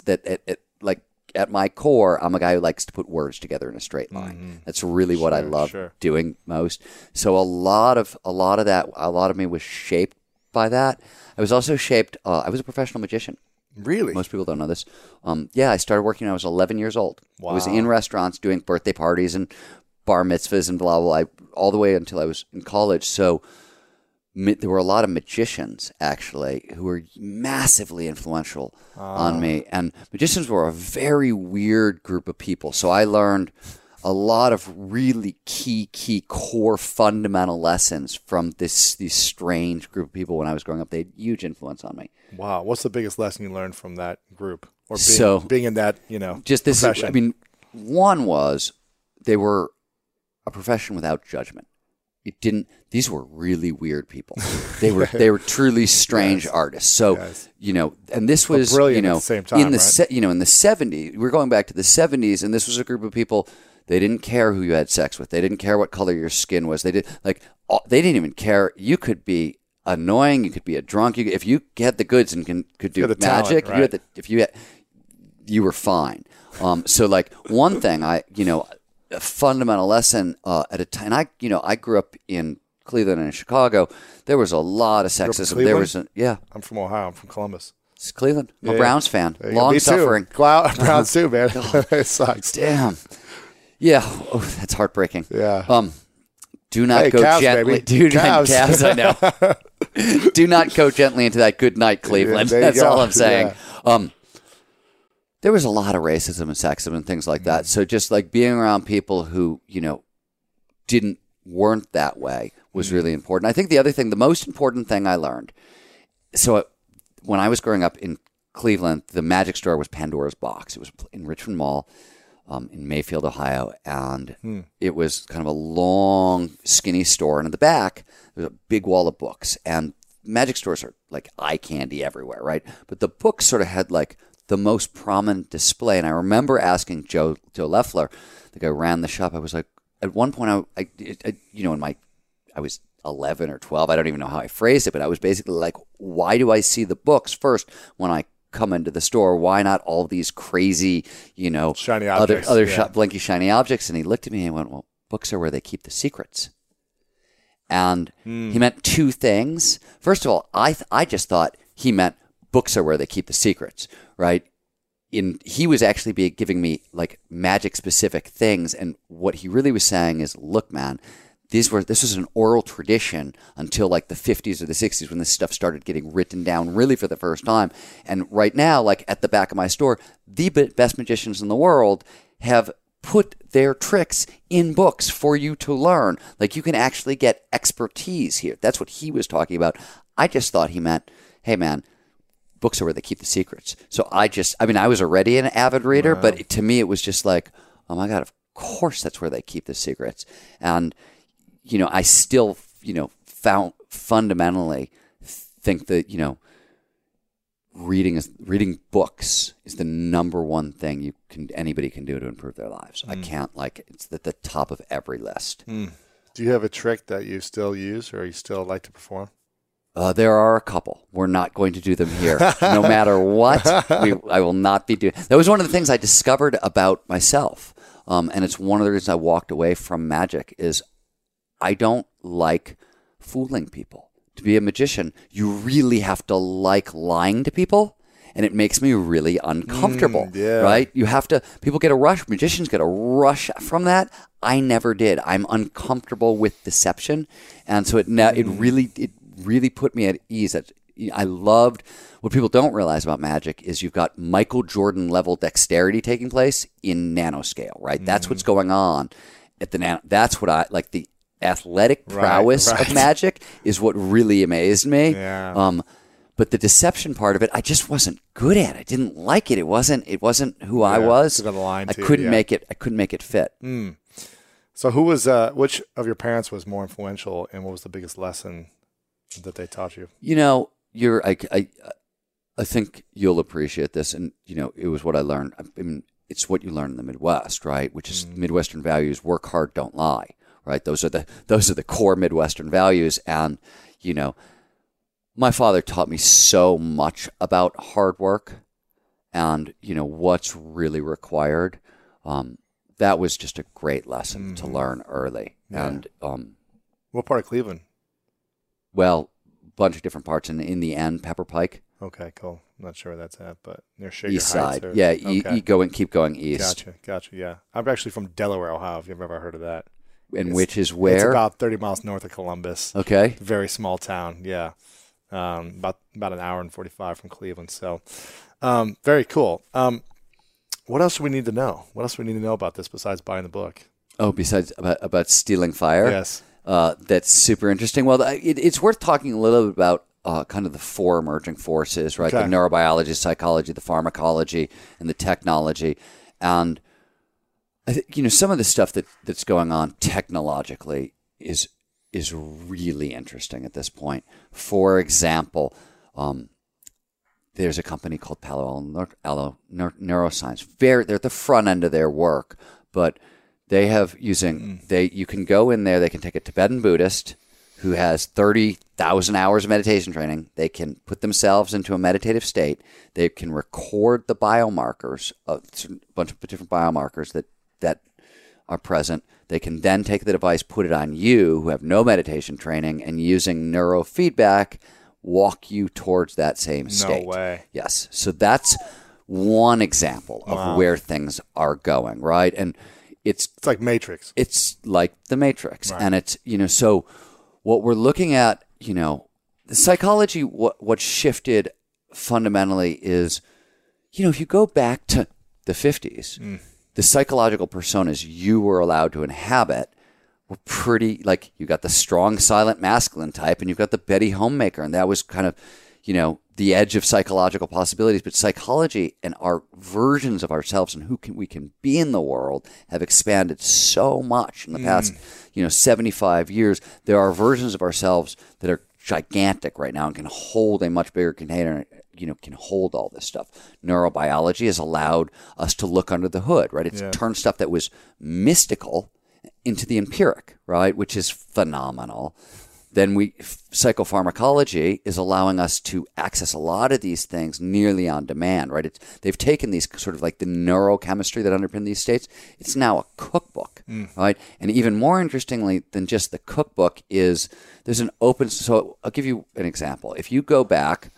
at my core, I'm a guy who likes to put words together in a straight line. That's really what I love doing most. So a lot of me was shaped by that. I was also shaped. I was a professional magician. Really? Most people don't know this. I started working when I was 11 years old. Wow. I was in restaurants doing birthday parties and bar mitzvahs and blah, blah, blah, all the way until I was in college. So there were a lot of magicians, actually, who were massively influential on me. And magicians were a very weird group of people. So I learned a lot of really key core fundamental lessons from these strange group of people when I was growing up. They had huge influence on me. Wow. What's the biggest lesson you learned from that group? Or being in that, just this, profession? One was they were a profession without judgment. These were really weird people. They were truly strange artists. So, and this was, brilliant at the same time, in the in the 70s, we're going back to the 70s, and this was a group of people. They didn't care who you had sex with. They didn't care what color your skin was. They didn't even care. You could be annoying. You could be a drunk. If you had the goods and could do magic, talent, right? You were fine. So like one thing a fundamental lesson at a time. I grew up in Cleveland and in Chicago. There was a lot of sexism. There was I'm from Ohio. I'm from Columbus. It's Cleveland. I'm a Browns fan. Long me suffering. Too. Browns too, man. It sucks. Damn. Yeah. Oh, that's heartbreaking. Yeah. Do not go Cavs, gently. Baby. Cavs, I know. Do not go gently into that good night, Cleveland. That's all I'm saying. Yeah. There was a lot of racism and sexism and things like that. So just like being around people who, weren't that way was really important. I think the most important thing I learned, when I was growing up in Cleveland, the magic store was Pandora's Box. It was in Richmond Mall in Mayfield, Ohio. And it was kind of a long, skinny store. And in the back, there was a big wall of books. And magic stores are like eye candy everywhere, right? But the books sort of had like the most prominent display. And I remember asking Joe Leffler, the guy who ran the shop, I was like, at one point, I was 11 or 12. I don't even know how I phrased it, but I was basically like, why do I see the books first when I come into the store? Why not all these crazy, shiny objects, blinky shiny objects? And he looked at me and went, well, books are where they keep the secrets. And he meant two things. First of all, I just thought he meant books are where they keep the secrets, right? He was actually giving me like magic specific things, and what he really was saying is, look, man, this was an oral tradition until like the 50s or the 60s when this stuff started getting written down really for the first time. And right now, like at the back of my store, the best magicians in the world have put their tricks in books for you to learn. Like you can actually get expertise here. That's what he was talking about. I just thought he meant, hey man, books are where they keep the secrets. So I was already an avid reader, but to me it was just like, oh my God, of course that's where they keep the secrets. And, I still, fundamentally think that, reading books is the number one thing anybody can do to improve their lives. I can't it's at the top of every list. Do you have a trick that you still use or you still like to perform? There are a couple. We're not going to do them here. No matter what, I will not be doing. That was one of the things I discovered about myself. And it's one of the reasons I walked away from magic is I don't like fooling people. To be a magician, you really have to like lying to people. and it makes me really uncomfortable, yeah. right? People get a rush, magicians get a rush from that. I never did. I'm uncomfortable with deception, and so it really put me at ease. I loved what people don't realize about magic is you've got Michael Jordan level dexterity taking place in nanoscale, right? That's what's going on at the that's what I like. The athletic prowess of magic is what really amazed me. Yeah. But the deception part of it, I just wasn't good at. I didn't like it. It wasn't who I was. I couldn't make it. I couldn't make it fit. So who was which of your parents was more influential, and what was the biggest lesson that they taught you? I think you'll appreciate this, and it was what I learned. I mean, it's what you learn in the Midwest, right? Which is Midwestern values: work hard, don't lie. Right? Those are the core Midwestern values, and my father taught me so much about hard work, and what's really required. That was just a great lesson to learn early. Yeah. And what part of Cleveland? Well, a bunch of different parts, and in the end, Pepper Pike. Okay, cool. I'm not sure where that's at, but near Shaker East Heights. side. Yeah, keep going east. Gotcha. Yeah, I'm actually from Delaware, Ohio. If you've ever heard of that. And which is where? It's about 30 miles north of Columbus. Okay. Very small town. Yeah. About an hour and 45 from Cleveland. So, very cool. What else do we need to know? What else do we need to know about this besides buying the book? Oh, besides about stealing fire? Yes. That's super interesting. Well, it's worth talking a little bit about kind of the four emerging forces, right? Okay. The neurobiology, psychology, the pharmacology, and the technology. And I think some of the stuff that's going on technologically is really interesting at this point. For example, there's a company called Palo Alto Neuroscience. They're at the front end of their work, but they have you can go in there. They can take a Tibetan Buddhist who has 30,000 hours of meditation training. They can put themselves into a meditative state. They can record the biomarkers, a bunch of different biomarkers that are present. They can then take the device, put it on you who have no meditation training, and using neurofeedback, walk you towards that same state. No way. Yes. So that's one example of where things are going, right? And it's like Matrix. It's like the Matrix. Right. And it's, so what we're looking at, the psychology, what shifted fundamentally is, if you go back to the 50s, the psychological personas you were allowed to inhabit were pretty, like, you got the strong, silent, masculine type, and you've got the Betty Homemaker, and that was kind of, the edge of psychological possibilities. But psychology and our versions of ourselves and we can be in the world have expanded so much in the past, 75 years. There are versions of ourselves that are gigantic right now and can hold a much bigger container, can hold all this stuff. Neurobiology has allowed us to look under the hood, right? It's turned stuff that was mystical into the empiric, right? Which is phenomenal. Then psychopharmacology is allowing us to access a lot of these things nearly on demand, right? They've taken these sort of like the neurochemistry that underpin these states. It's now a cookbook, right? And even more interestingly than just the cookbook is there's an open. So I'll give you an example. If you go back,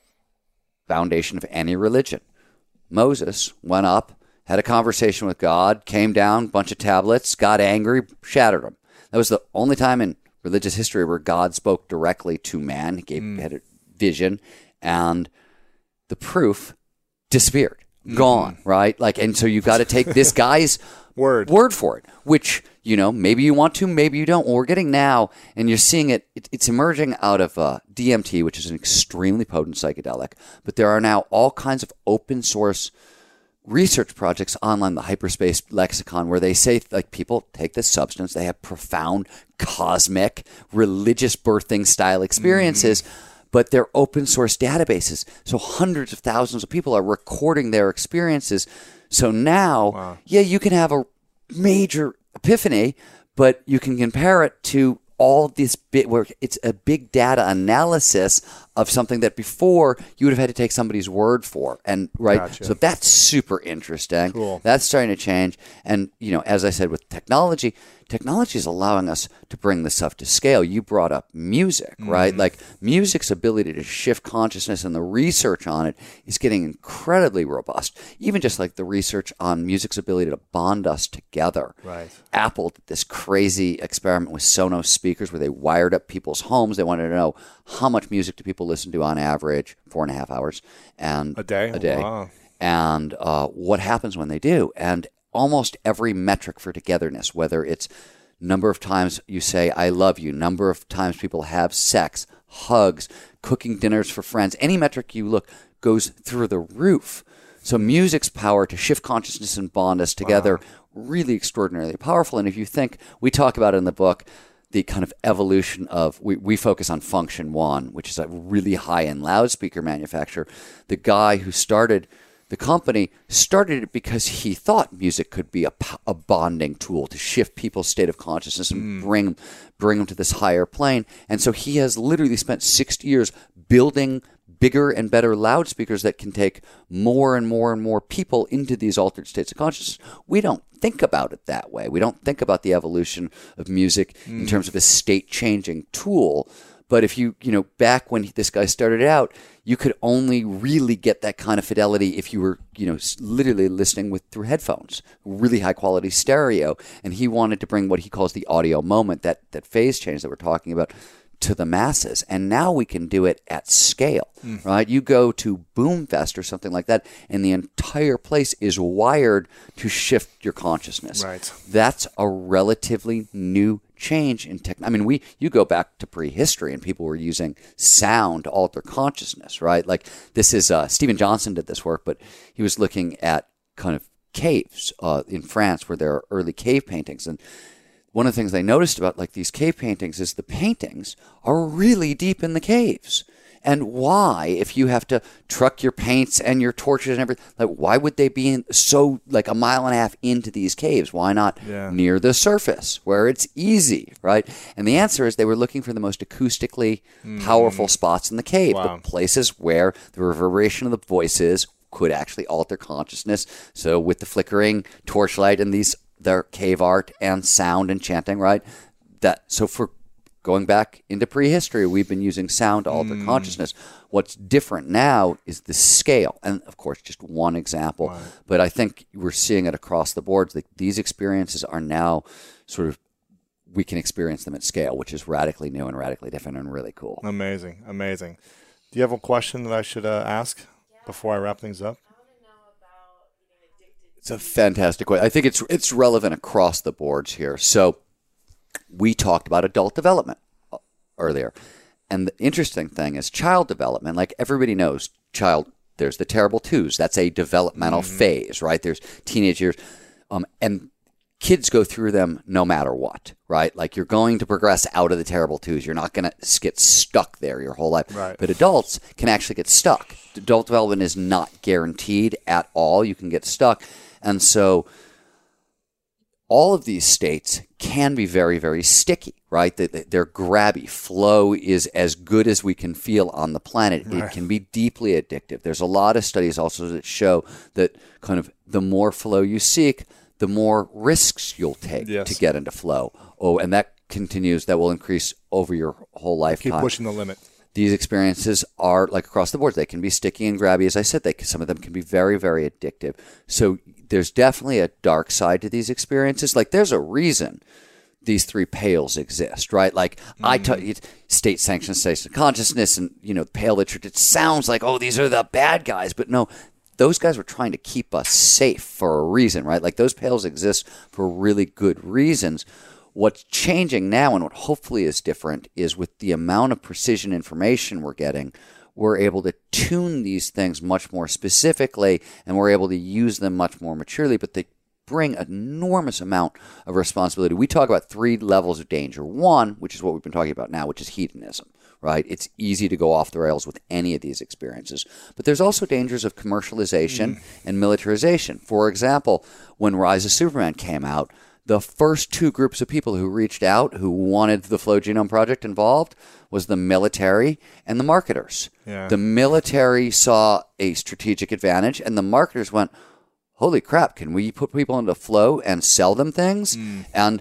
foundation of any religion, Moses went up, had a conversation with God, came down, bunch of tablets, got angry, shattered them. That was the only time in religious history where God spoke directly to man. He had a vision, and the proof disappeared, gone, right? And so you've got to take this guy's word for it, which, maybe you want to, maybe you don't. Well, we're getting now, and you're seeing it's emerging out of DMT, which is an extremely potent psychedelic, but there are now all kinds of open source research projects online, the Hyperspace Lexicon, where they say, people take this substance, they have profound cosmic religious birthing style experiences, but they're open source databases. So hundreds of thousands of people are recording their experiences. So now, you can have a major epiphany, but you can compare it to all this where it's a big data analysis of something that before you would have had to take somebody's word for. And Gotcha. So that's super interesting. Cool. That's starting to change. And, as I said, with technology technology is allowing us to bring this stuff to scale. You brought up music, right? Like music's ability to shift consciousness and the research on it is getting incredibly robust. Even just like the research on music's ability to bond us together. Right. Apple did this crazy experiment with Sonos speakers where they wired up people's homes. They wanted to know how much music do people listen to on average, 4.5 hours. And A day? Wow. And what happens when they do. And almost every metric for togetherness, whether it's number of times you say, I love you, number of times people have sex, hugs, cooking dinners for friends, any metric you look goes through the roof. So music's power to shift consciousness and bond us together, really extraordinarily powerful. And if you think, we talk about it in the book, the kind of evolution of, we focus on Function One, which is a really high-end loudspeaker manufacturer. The guy who started the company started it because he thought music could be a bonding tool to shift people's state of consciousness and bring them to this higher plane. And so he has literally spent 60 years building bigger and better loudspeakers that can take more and more and more people into these altered states of consciousness. We don't think about it that way. We don't think about the evolution of music in terms of a state-changing tool. But if you back when this guy started out, you could only really get that kind of fidelity if you were, literally listening through headphones, really high quality stereo. And he wanted to bring what he calls the audio moment, that phase change that we're talking about, to the masses. And now we can do it at scale, right? You go to Boomfest or something like that, and the entire place is wired to shift your consciousness. Right. That's a relatively new change in tech. I mean, you go back to prehistory and people were using sound to alter consciousness, right? Like this is, Stephen Johnson did this work, but he was looking at kind of caves in France where there are early cave paintings. And one of the things they noticed about like these cave paintings is the paintings are really deep in the caves. And why, if you have to truck your paints and your torches and everything, like why would they be so like 1.5 miles into these caves? Why not near the surface where it's easy, right? And the answer is they were looking for the most acoustically powerful spots in the cave, the places where the reverberation of the voices could actually alter consciousness. So with the flickering torchlight and their cave art and sound and chanting, right? So for going back into prehistory, we've been using sound to alter consciousness. What's different now is the scale. And, of course, just one example. Right. But I think we're seeing it across the board. These experiences are now sort of, we can experience them at scale, which is radically new and radically different and really cool. Amazing, amazing. Do you have a question that I should ask before I wrap things up? It's a fantastic question. I think it's relevant across the boards here. So we talked about adult development earlier. And the interesting thing is child development. Like everybody knows, there's the terrible twos. That's a developmental phase, right? There's teenage years. And kids go through them no matter what, right? Like you're going to progress out of the terrible twos. You're not going to get stuck there your whole life. Right. But adults can actually get stuck. Adult development is not guaranteed at all. You can get stuck. And so all of these states can be very, very sticky, right? They're grabby. Flow is as good as we can feel on the planet. Right. It can be deeply addictive. There's a lot of studies also that show that kind of the more flow you seek, the more risks you'll take to get into flow. Oh, and that continues. That will increase over your whole lifetime. Keep pushing the limit. These experiences are like across the board. They can be sticky and grabby. As I said, some of them can be very, very addictive. So there's definitely a dark side to these experiences. Like there's a reason these three pales exist, right? Like I tell you, state-sanctioned states of consciousness and, pale literature, it sounds like, oh, these are the bad guys. But no, those guys were trying to keep us safe for a reason, right? Like those pales exist for really good reasons. What's changing now and what hopefully is different is with the amount of precision information we're getting, we're able to tune these things much more specifically and we're able to use them much more maturely, but they bring an enormous amount of responsibility. We talk about 3 levels of danger. One, which is what we've been talking about now, which is hedonism, right? It's easy to go off the rails with any of these experiences. But there's also dangers of commercialization and militarization. For example, when Rise of Superman came out, the first 2 groups of people who reached out, who wanted the Flow Genome Project involved, was the military and the marketers. Yeah. The military saw a strategic advantage, and the marketers went, holy crap, can we put people into Flow and sell them things? And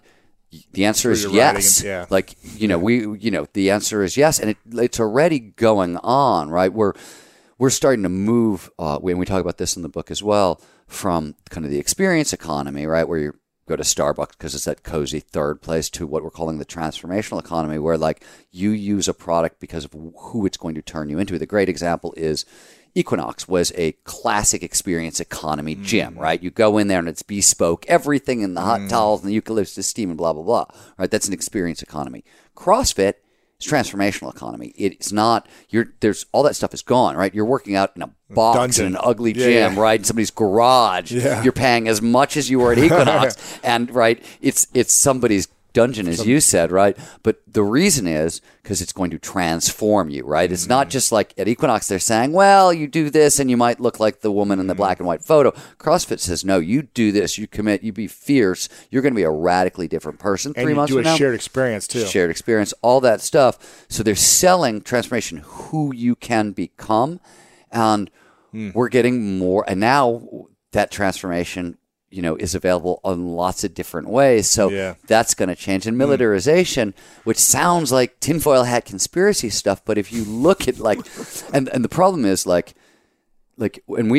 The answer is you're yes. writing, yeah. Like, the answer is yes. And it's already going on, right? We're starting to move, when we talk about this in the book as well, from kind of the experience economy, right? Where you go to Starbucks because it's that cozy third place, to what we're calling the transformational economy, where like you use a product because of who it's going to turn you into. The great example is Equinox was a classic experience economy gym, right? You go in there and it's bespoke, everything in the hot towels and the eucalyptus steam and blah, blah, blah, right? That's an experience economy. CrossFit is transformational economy. It's not, there's all that stuff is gone, right? You're working out in a box Dungeon. in an ugly gym, right? In somebody's garage. Yeah. You're paying as much as you were at Equinox. And, right, it's somebody's dungeon, as you said, right? But the reason is because it's going to transform you, right? It's not just like at Equinox they're saying, well, you do this and you might look like the woman in the black and white photo. CrossFit says, no, you do this, you commit, you be fierce, you're going to be a radically different person And 3 you months do from a now. shared experience, too. Shared experience, all that stuff. So they're selling transformation, who you can become. And we're getting more. And now that transformation, is available in lots of different ways. So that's going to change. And militarization, which sounds like tinfoil hat conspiracy stuff, but if you look at like, and the problem is like when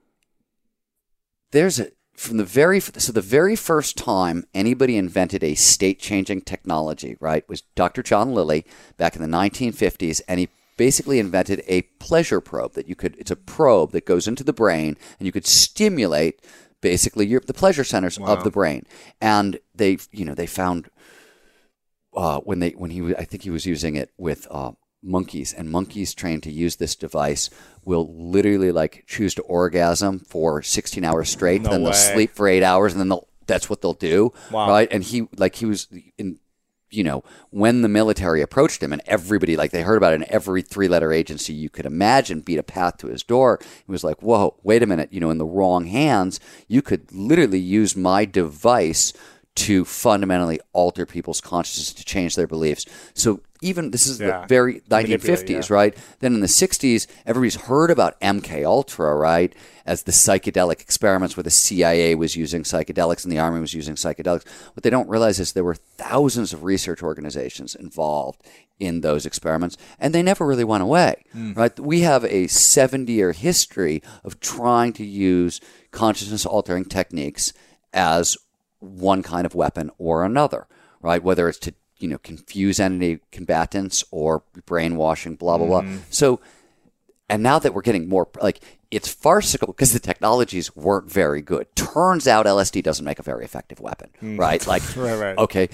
the very first time anybody invented a state-changing technology, right, was Dr. John Lilly back in the 1950s, and he basically invented a pleasure probe it's a probe that goes into the brain, and you could stimulate basically the pleasure centers of the brain. And they found I think he was using it with monkeys, and monkeys trained to use this device will literally like choose to orgasm for 16 hours straight, No then they'll way. sleep for 8 hours, and then that's what they'll do. Wow. Right. And he was in, when the military approached him, and everybody, like, they heard about it, and every three-letter agency you could imagine beat a path to his door, he was like, whoa, wait a minute, in the wrong hands, you could literally use my device to fundamentally alter people's consciousness, to change their beliefs. So even this is the very 1950s, right? Then in the 60s, everybody's heard about MK Ultra, right? As the psychedelic experiments where the CIA was using psychedelics and the Army was using psychedelics. What they don't realize is there were thousands of research organizations involved in those experiments, and they never really went away, right? We have a 70-year history of trying to use consciousness-altering techniques as one kind of weapon or another, right? Whether it's to, confuse enemy combatants or brainwashing, blah, blah, blah. So, and now that we're getting more, like, it's farcical because the technologies weren't very good. Turns out LSD doesn't make a very effective weapon, right? Like, Right. okay,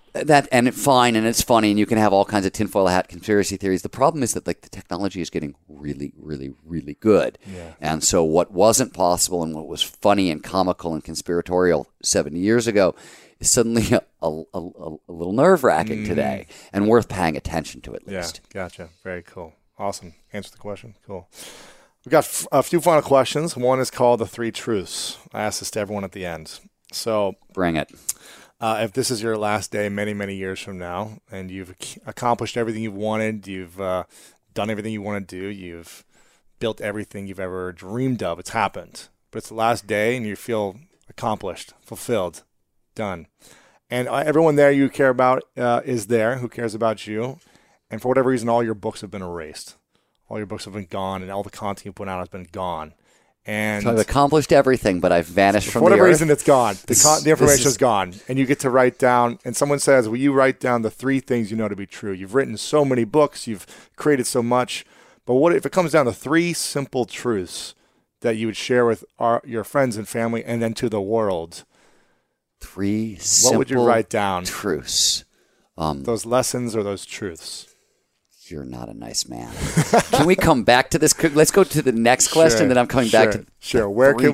it's fine and it's funny and you can have all kinds of tinfoil hat conspiracy theories. The problem is that like the technology is getting really, really, really good. Yeah. And so what wasn't possible and what was funny and comical and conspiratorial 70 years ago is suddenly a little nerve-wracking today and worth paying attention to at least. Yeah, gotcha. Very cool. Awesome. Answer the question. Cool. We've got a few final questions. One is called the 3 truths. I ask this to everyone at the end. So bring it. If this is your last day many, many years from now, and you've accomplished everything you've wanted, you've done everything you want to do, you've built everything you've ever dreamed of, it's happened. But it's the last day, and you feel accomplished, fulfilled, done. And everyone there you care about is there, who cares about you. And for whatever reason, all your books have been erased. All your books have been gone, and all the content you put out has been gone. And so I've accomplished everything, but I've vanished from the earth. For whatever reason, it's gone. The information is gone. And you get to write down, and someone says, will you write down the 3 things you know to be true? You've written so many books, you've created so much, but what if it comes down to 3 simple truths that you would share with your friends and family and then to the world? 3 simple what would you write down? Truths. Those lessons or those truths? You're not a nice man. Can we come back to this? Let's go to the next question. Then I'm coming back to Sure. Where can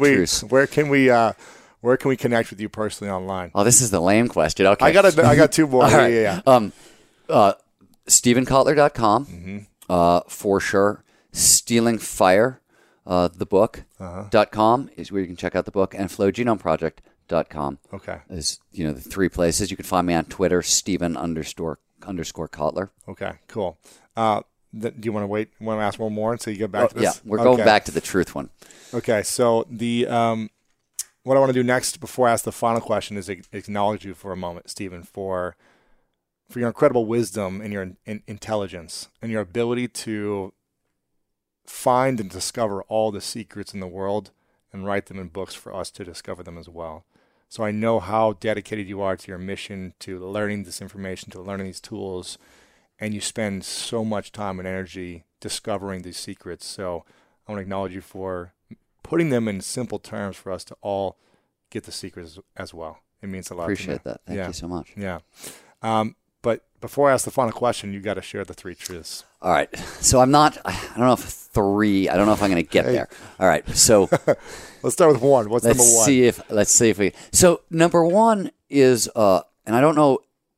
we connect with you personally online? Oh, this is the lame question. Okay, I got 2 more. All right. Yeah. StephenKotler.com, for sure. StealingFire, the book.com is where you can check out the book, and FlowGenomeProject.com. Okay. Is the 3 places. You can find me on Twitter, Stephen_Kotler. Okay, cool. Do you want to wait? Want to ask one more until you get back to this? Yeah, we're going back to the truth one. Okay, so the what I want to do next before I ask the final question is acknowledge you for a moment, Stephen, for your incredible wisdom and your intelligence and your ability to find and discover all the secrets in the world and write them in books for us to discover them as well. So I know how dedicated you are to your mission, to learning this information, to learning these tools, and you spend so much time and energy discovering these secrets. So I want to acknowledge you for putting them in simple terms for us to all get the secrets as well. It means a lot to me. Appreciate that. Thank you so much. Yeah. But before I ask the final question, you got to share the 3 truths. All right. So I don't know if I'm going to get there. All right. So let's start with 1. What's number 1? Let's see if we. So number 1 is, and I don't know,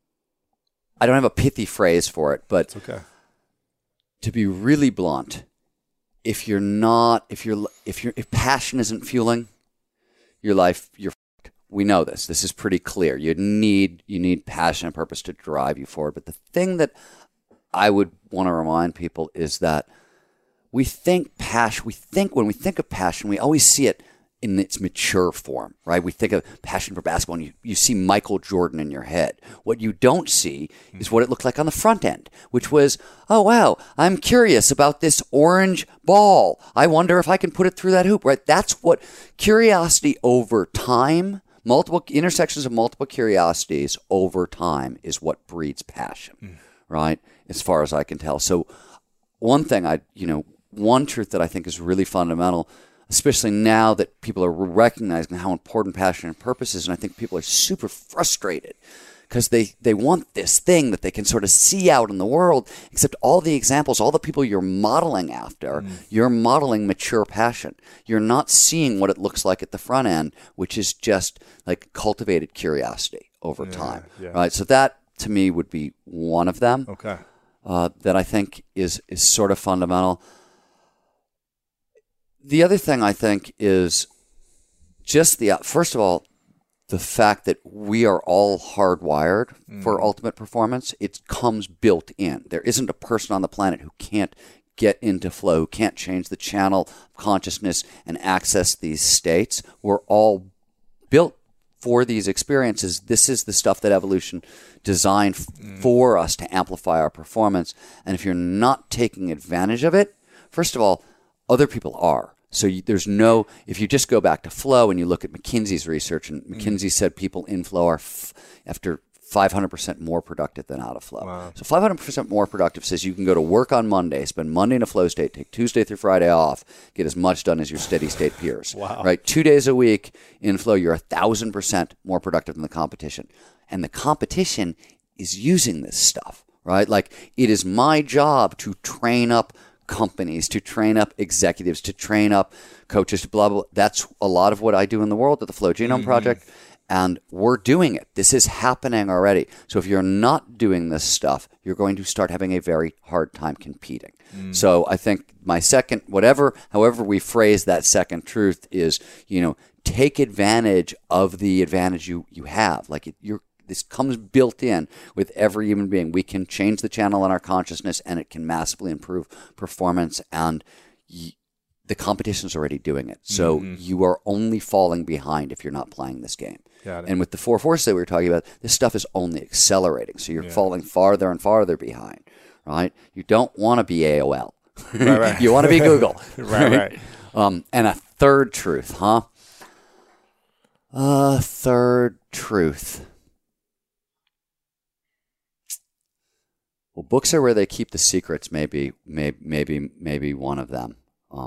I don't have a pithy phrase for it, but it's okay. To be really blunt, if passion isn't fueling your life, we know this. This is pretty clear. You need passion and purpose to drive you forward. But the thing that I would want to remind people is that when we think of passion, we always see it in its mature form, right? We think of passion for basketball, and you see Michael Jordan in your head. What you don't see is what it looked like on the front end, which was, oh, wow, I'm curious about this orange ball. I wonder if I can put it through that hoop, right? That's what curiosity over time, multiple intersections of multiple curiosities over time is what breeds passion, right? As far as I can tell. So one truth that I think is really fundamental, especially now that people are recognizing how important passion and purpose is, and I think people are super frustrated because they want this thing that they can sort of see out in the world, except all the examples, all the people you're modeling after, you're modeling mature passion. You're not seeing what it looks like at the front end, which is just like cultivated curiosity over time, right? So that, to me, would be one of them. Okay. That I think is sort of fundamental. The other thing I think is just first of all, the fact that we are all hardwired for ultimate performance. It comes built in. There isn't a person on the planet who can't get into flow, who can't change the channel of consciousness and access these states. We're all built for these experiences. This is the stuff that evolution designed for us to amplify our performance. And if you're not taking advantage of it, first of all, other people are. So if you just go back to flow and you look at McKinsey's research, and McKinsey said people in flow are after 500% more productive than out of flow. Wow. So 500% more productive says you can go to work on Monday, spend Monday in a flow state, take Tuesday through Friday off, get as much done as your steady state peers. Wow. Right? 2 days a week in flow, you're 1,000% more productive than the competition. And the competition is using this stuff, right? Like, it is my job to train up companies, to train up executives, to train up coaches, blah, blah, blah. That's a lot of what I do in the world at the Flow Genome Project. And we're doing it. This is happening already. So if you're not doing this stuff, you're going to start having a very hard time competing. So I think my second, however we phrase that second truth is, take advantage of the advantage you have. Like, this comes built in with every human being. We can change the channel in our consciousness, and it can massively improve performance. And the competition's already doing it. So you are only falling behind if you're not playing this game. And with the 4 forces that we were talking about, this stuff is only accelerating. So you're falling farther and farther behind, right? You don't want to be AOL. Right. You want to be Google. Right. And a third truth, third truth. Well, books are where they keep the secrets. Maybe one of them.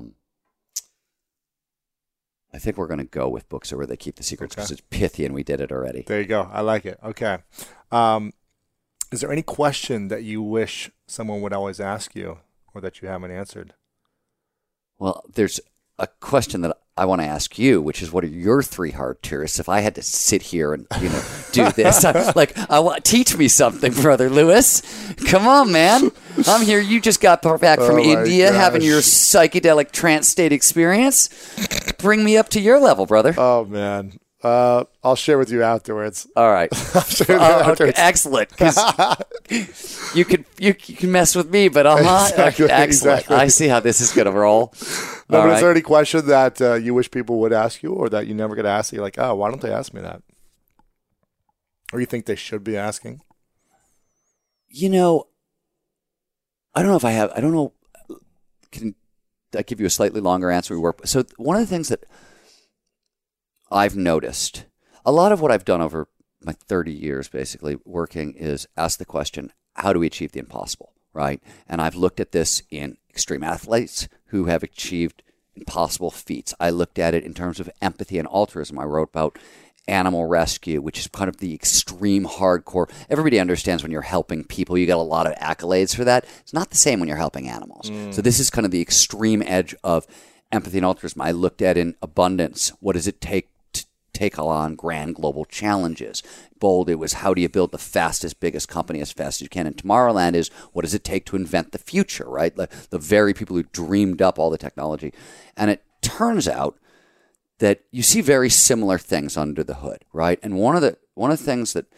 I think we're going to go with books are where they keep the secrets because it's pithy and we did it already. There you go. I like it. Okay. Is there any question that you wish someone would always ask you or that you haven't answered? Well, there's a question that I want to ask you, which is, what are your 3 hard truths? If I had to sit here and do this, teach me something, Brother Lewis. Come on, man. I'm here. You just got back from India, having your psychedelic trance state experience. Bring me up to your level, brother. Oh man. I'll share with you afterwards. All right. Okay, excellent. 'Cause you can mess with me, but Exactly, excellent. exactly. I see how this is going to roll. No, All but right. is there any question that you wish people would ask you, or that you never get asked? You're like, oh, why don't they ask me that? Or you think they should be asking? You know, I don't know if I have. I don't know. Can I give you a slightly longer answer? So one of the things that I've noticed, a lot of what I've done over my 30 years basically working is ask the question, how do we achieve the impossible, right? And I've looked at this in extreme athletes who have achieved impossible feats. I looked at it in terms of empathy and altruism. I wrote about animal rescue, which is kind of the extreme hardcore. Everybody understands when you're helping people, you get a lot of accolades for that. It's not the same when you're helping animals. So this is kind of the extreme edge of empathy and altruism. I looked at in abundance, what does it take to take on grand global challenges? Bold, it was how do you build the fastest, biggest company as fast as you can? And Tomorrowland is what does it take to invent the future, right? The very people who dreamed up all the technology. And it turns out that you see very similar things under the hood, right? And one of the things that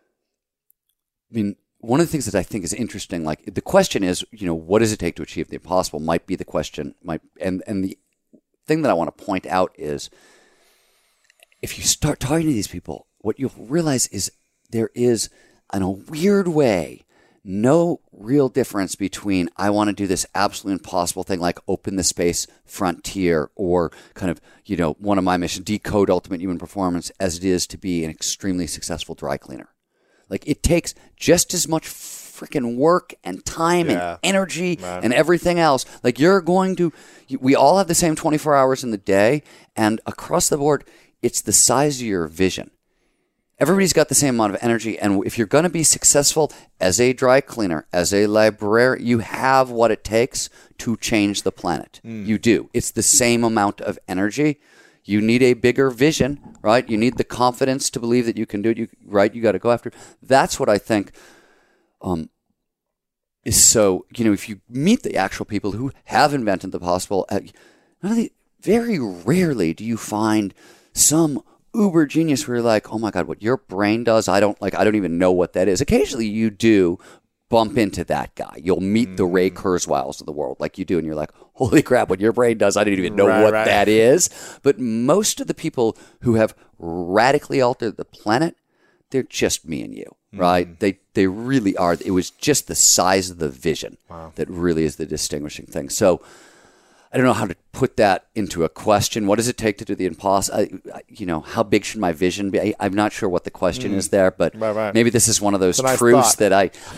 I think is interesting, like the question is, what does it take to achieve the impossible? Might be the question. And the thing that I want to point out is, if you start talking to these people, what you'll realize is there is, in a weird way, no real difference between I want to do this absolutely impossible thing like open the space frontier or kind of, one of my missions, decode ultimate human performance, as it is to be an extremely successful dry cleaner. Like it takes just as much freaking work and time and energy and everything else. Like we all have the same 24 hours in the day, and across the board, it's the size of your vision. Everybody's got the same amount of energy, and if you're going to be successful as a dry cleaner, as a librarian, you have what it takes to change the planet. You do. It's the same amount of energy. You need a bigger vision, right? You need the confidence to believe that you can do it, right? You got to go after it. That's what I think is so, if you meet the actual people who have invented the possible, very rarely do you find some uber genius where you're like, oh my God, what your brain does, I don't even know what that is. Occasionally you do bump into that guy. You'll meet the Ray Kurzweils of the world like you do, and you're like, holy crap, what your brain does, I didn't even know what that is. But most of the people who have radically altered the planet, they're just me and you, right? They really are. It was just the size of the vision that really is the distinguishing thing. So I don't know how to put that into a question. What does it take to do the impossible? How big should my vision be? I'm not sure what the question is there, but maybe this is one of those truths that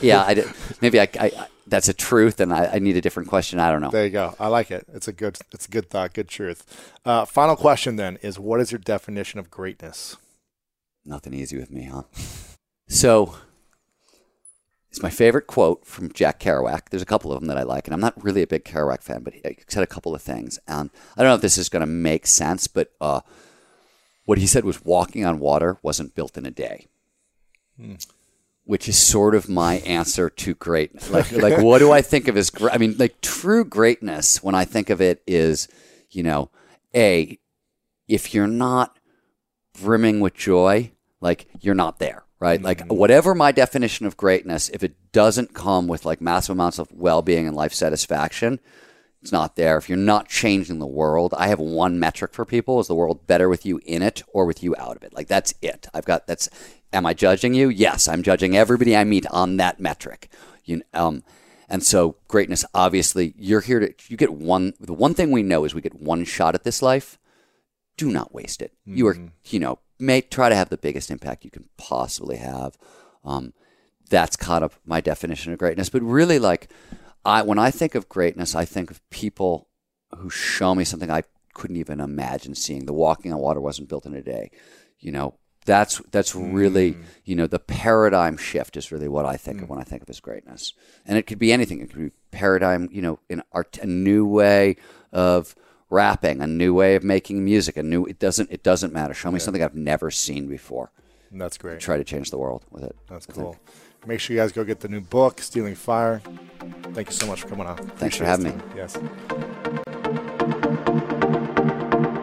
that's a truth, and I need a different question. I don't know. There you go. I like it. It's a good thought, good truth. Final question then is, what is your definition of greatness? Nothing easy with me, huh? So it's my favorite quote from Jack Kerouac. There's a couple of them that I like, and I'm not really a big Kerouac fan, but he said a couple of things. And I don't know if this is going to make sense, but what he said was walking on water wasn't built in a day, which is sort of my answer to greatness. Like what do I think of as great? I mean, like true greatness, when I think of it, is, if you're not brimming with joy, like you're not there. Right? Like whatever my definition of greatness, if it doesn't come with like massive amounts of well-being and life satisfaction, it's not there. If you're not changing the world, I have one metric for people: is the world better with you in it or with you out of it? Like that's it. Am I judging you? Yes, I'm judging everybody I meet on that metric. And so greatness, obviously, you're here you get one. The one thing we know is we get one shot at this life. Do not waste it. You are, try to have the biggest impact you can possibly have. That's kind of my definition of greatness. But really, when I think of greatness, I think of people who show me something I couldn't even imagine seeing. The walking on water wasn't built in a day. That's really, the paradigm shift is really what I think of when I think of as greatness. And it could be anything. It could be paradigm, in art, a new way of rapping, a new way of making music, it doesn't matter. Show me something I've never seen before. That's great. Try to change the world with it. That's cool. Make sure you guys go get the new book, Stealing Fire. Thank you so much for coming on. Thanks for having me. Yes.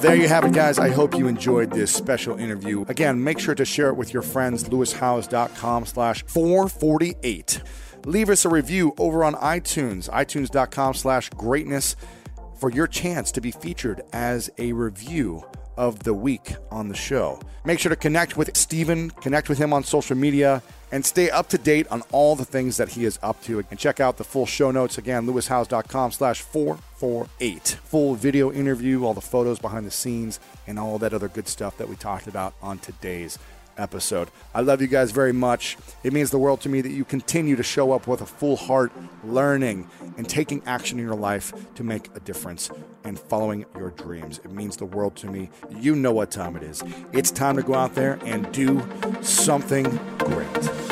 There you have it, guys. I hope you enjoyed this special interview. Again, make sure to share it with your friends, lewishowes.com/448. Leave us a review over on iTunes, itunes.com/greatness, for your chance to be featured as a review of the week on the show. Make sure to connect with Steven, connect with him on social media, and stay up to date on all the things that he is up to. And check out the full show notes again, lewishowes.com/448. Full video interview, all the photos behind the scenes, and all that other good stuff that we talked about on today's episode. I love you guys very much. It means the world to me that you continue to show up with a full heart, learning and taking action in your life to make a difference and following your dreams. It means the world to me. You know what time it is. It's time to go out there and do something great.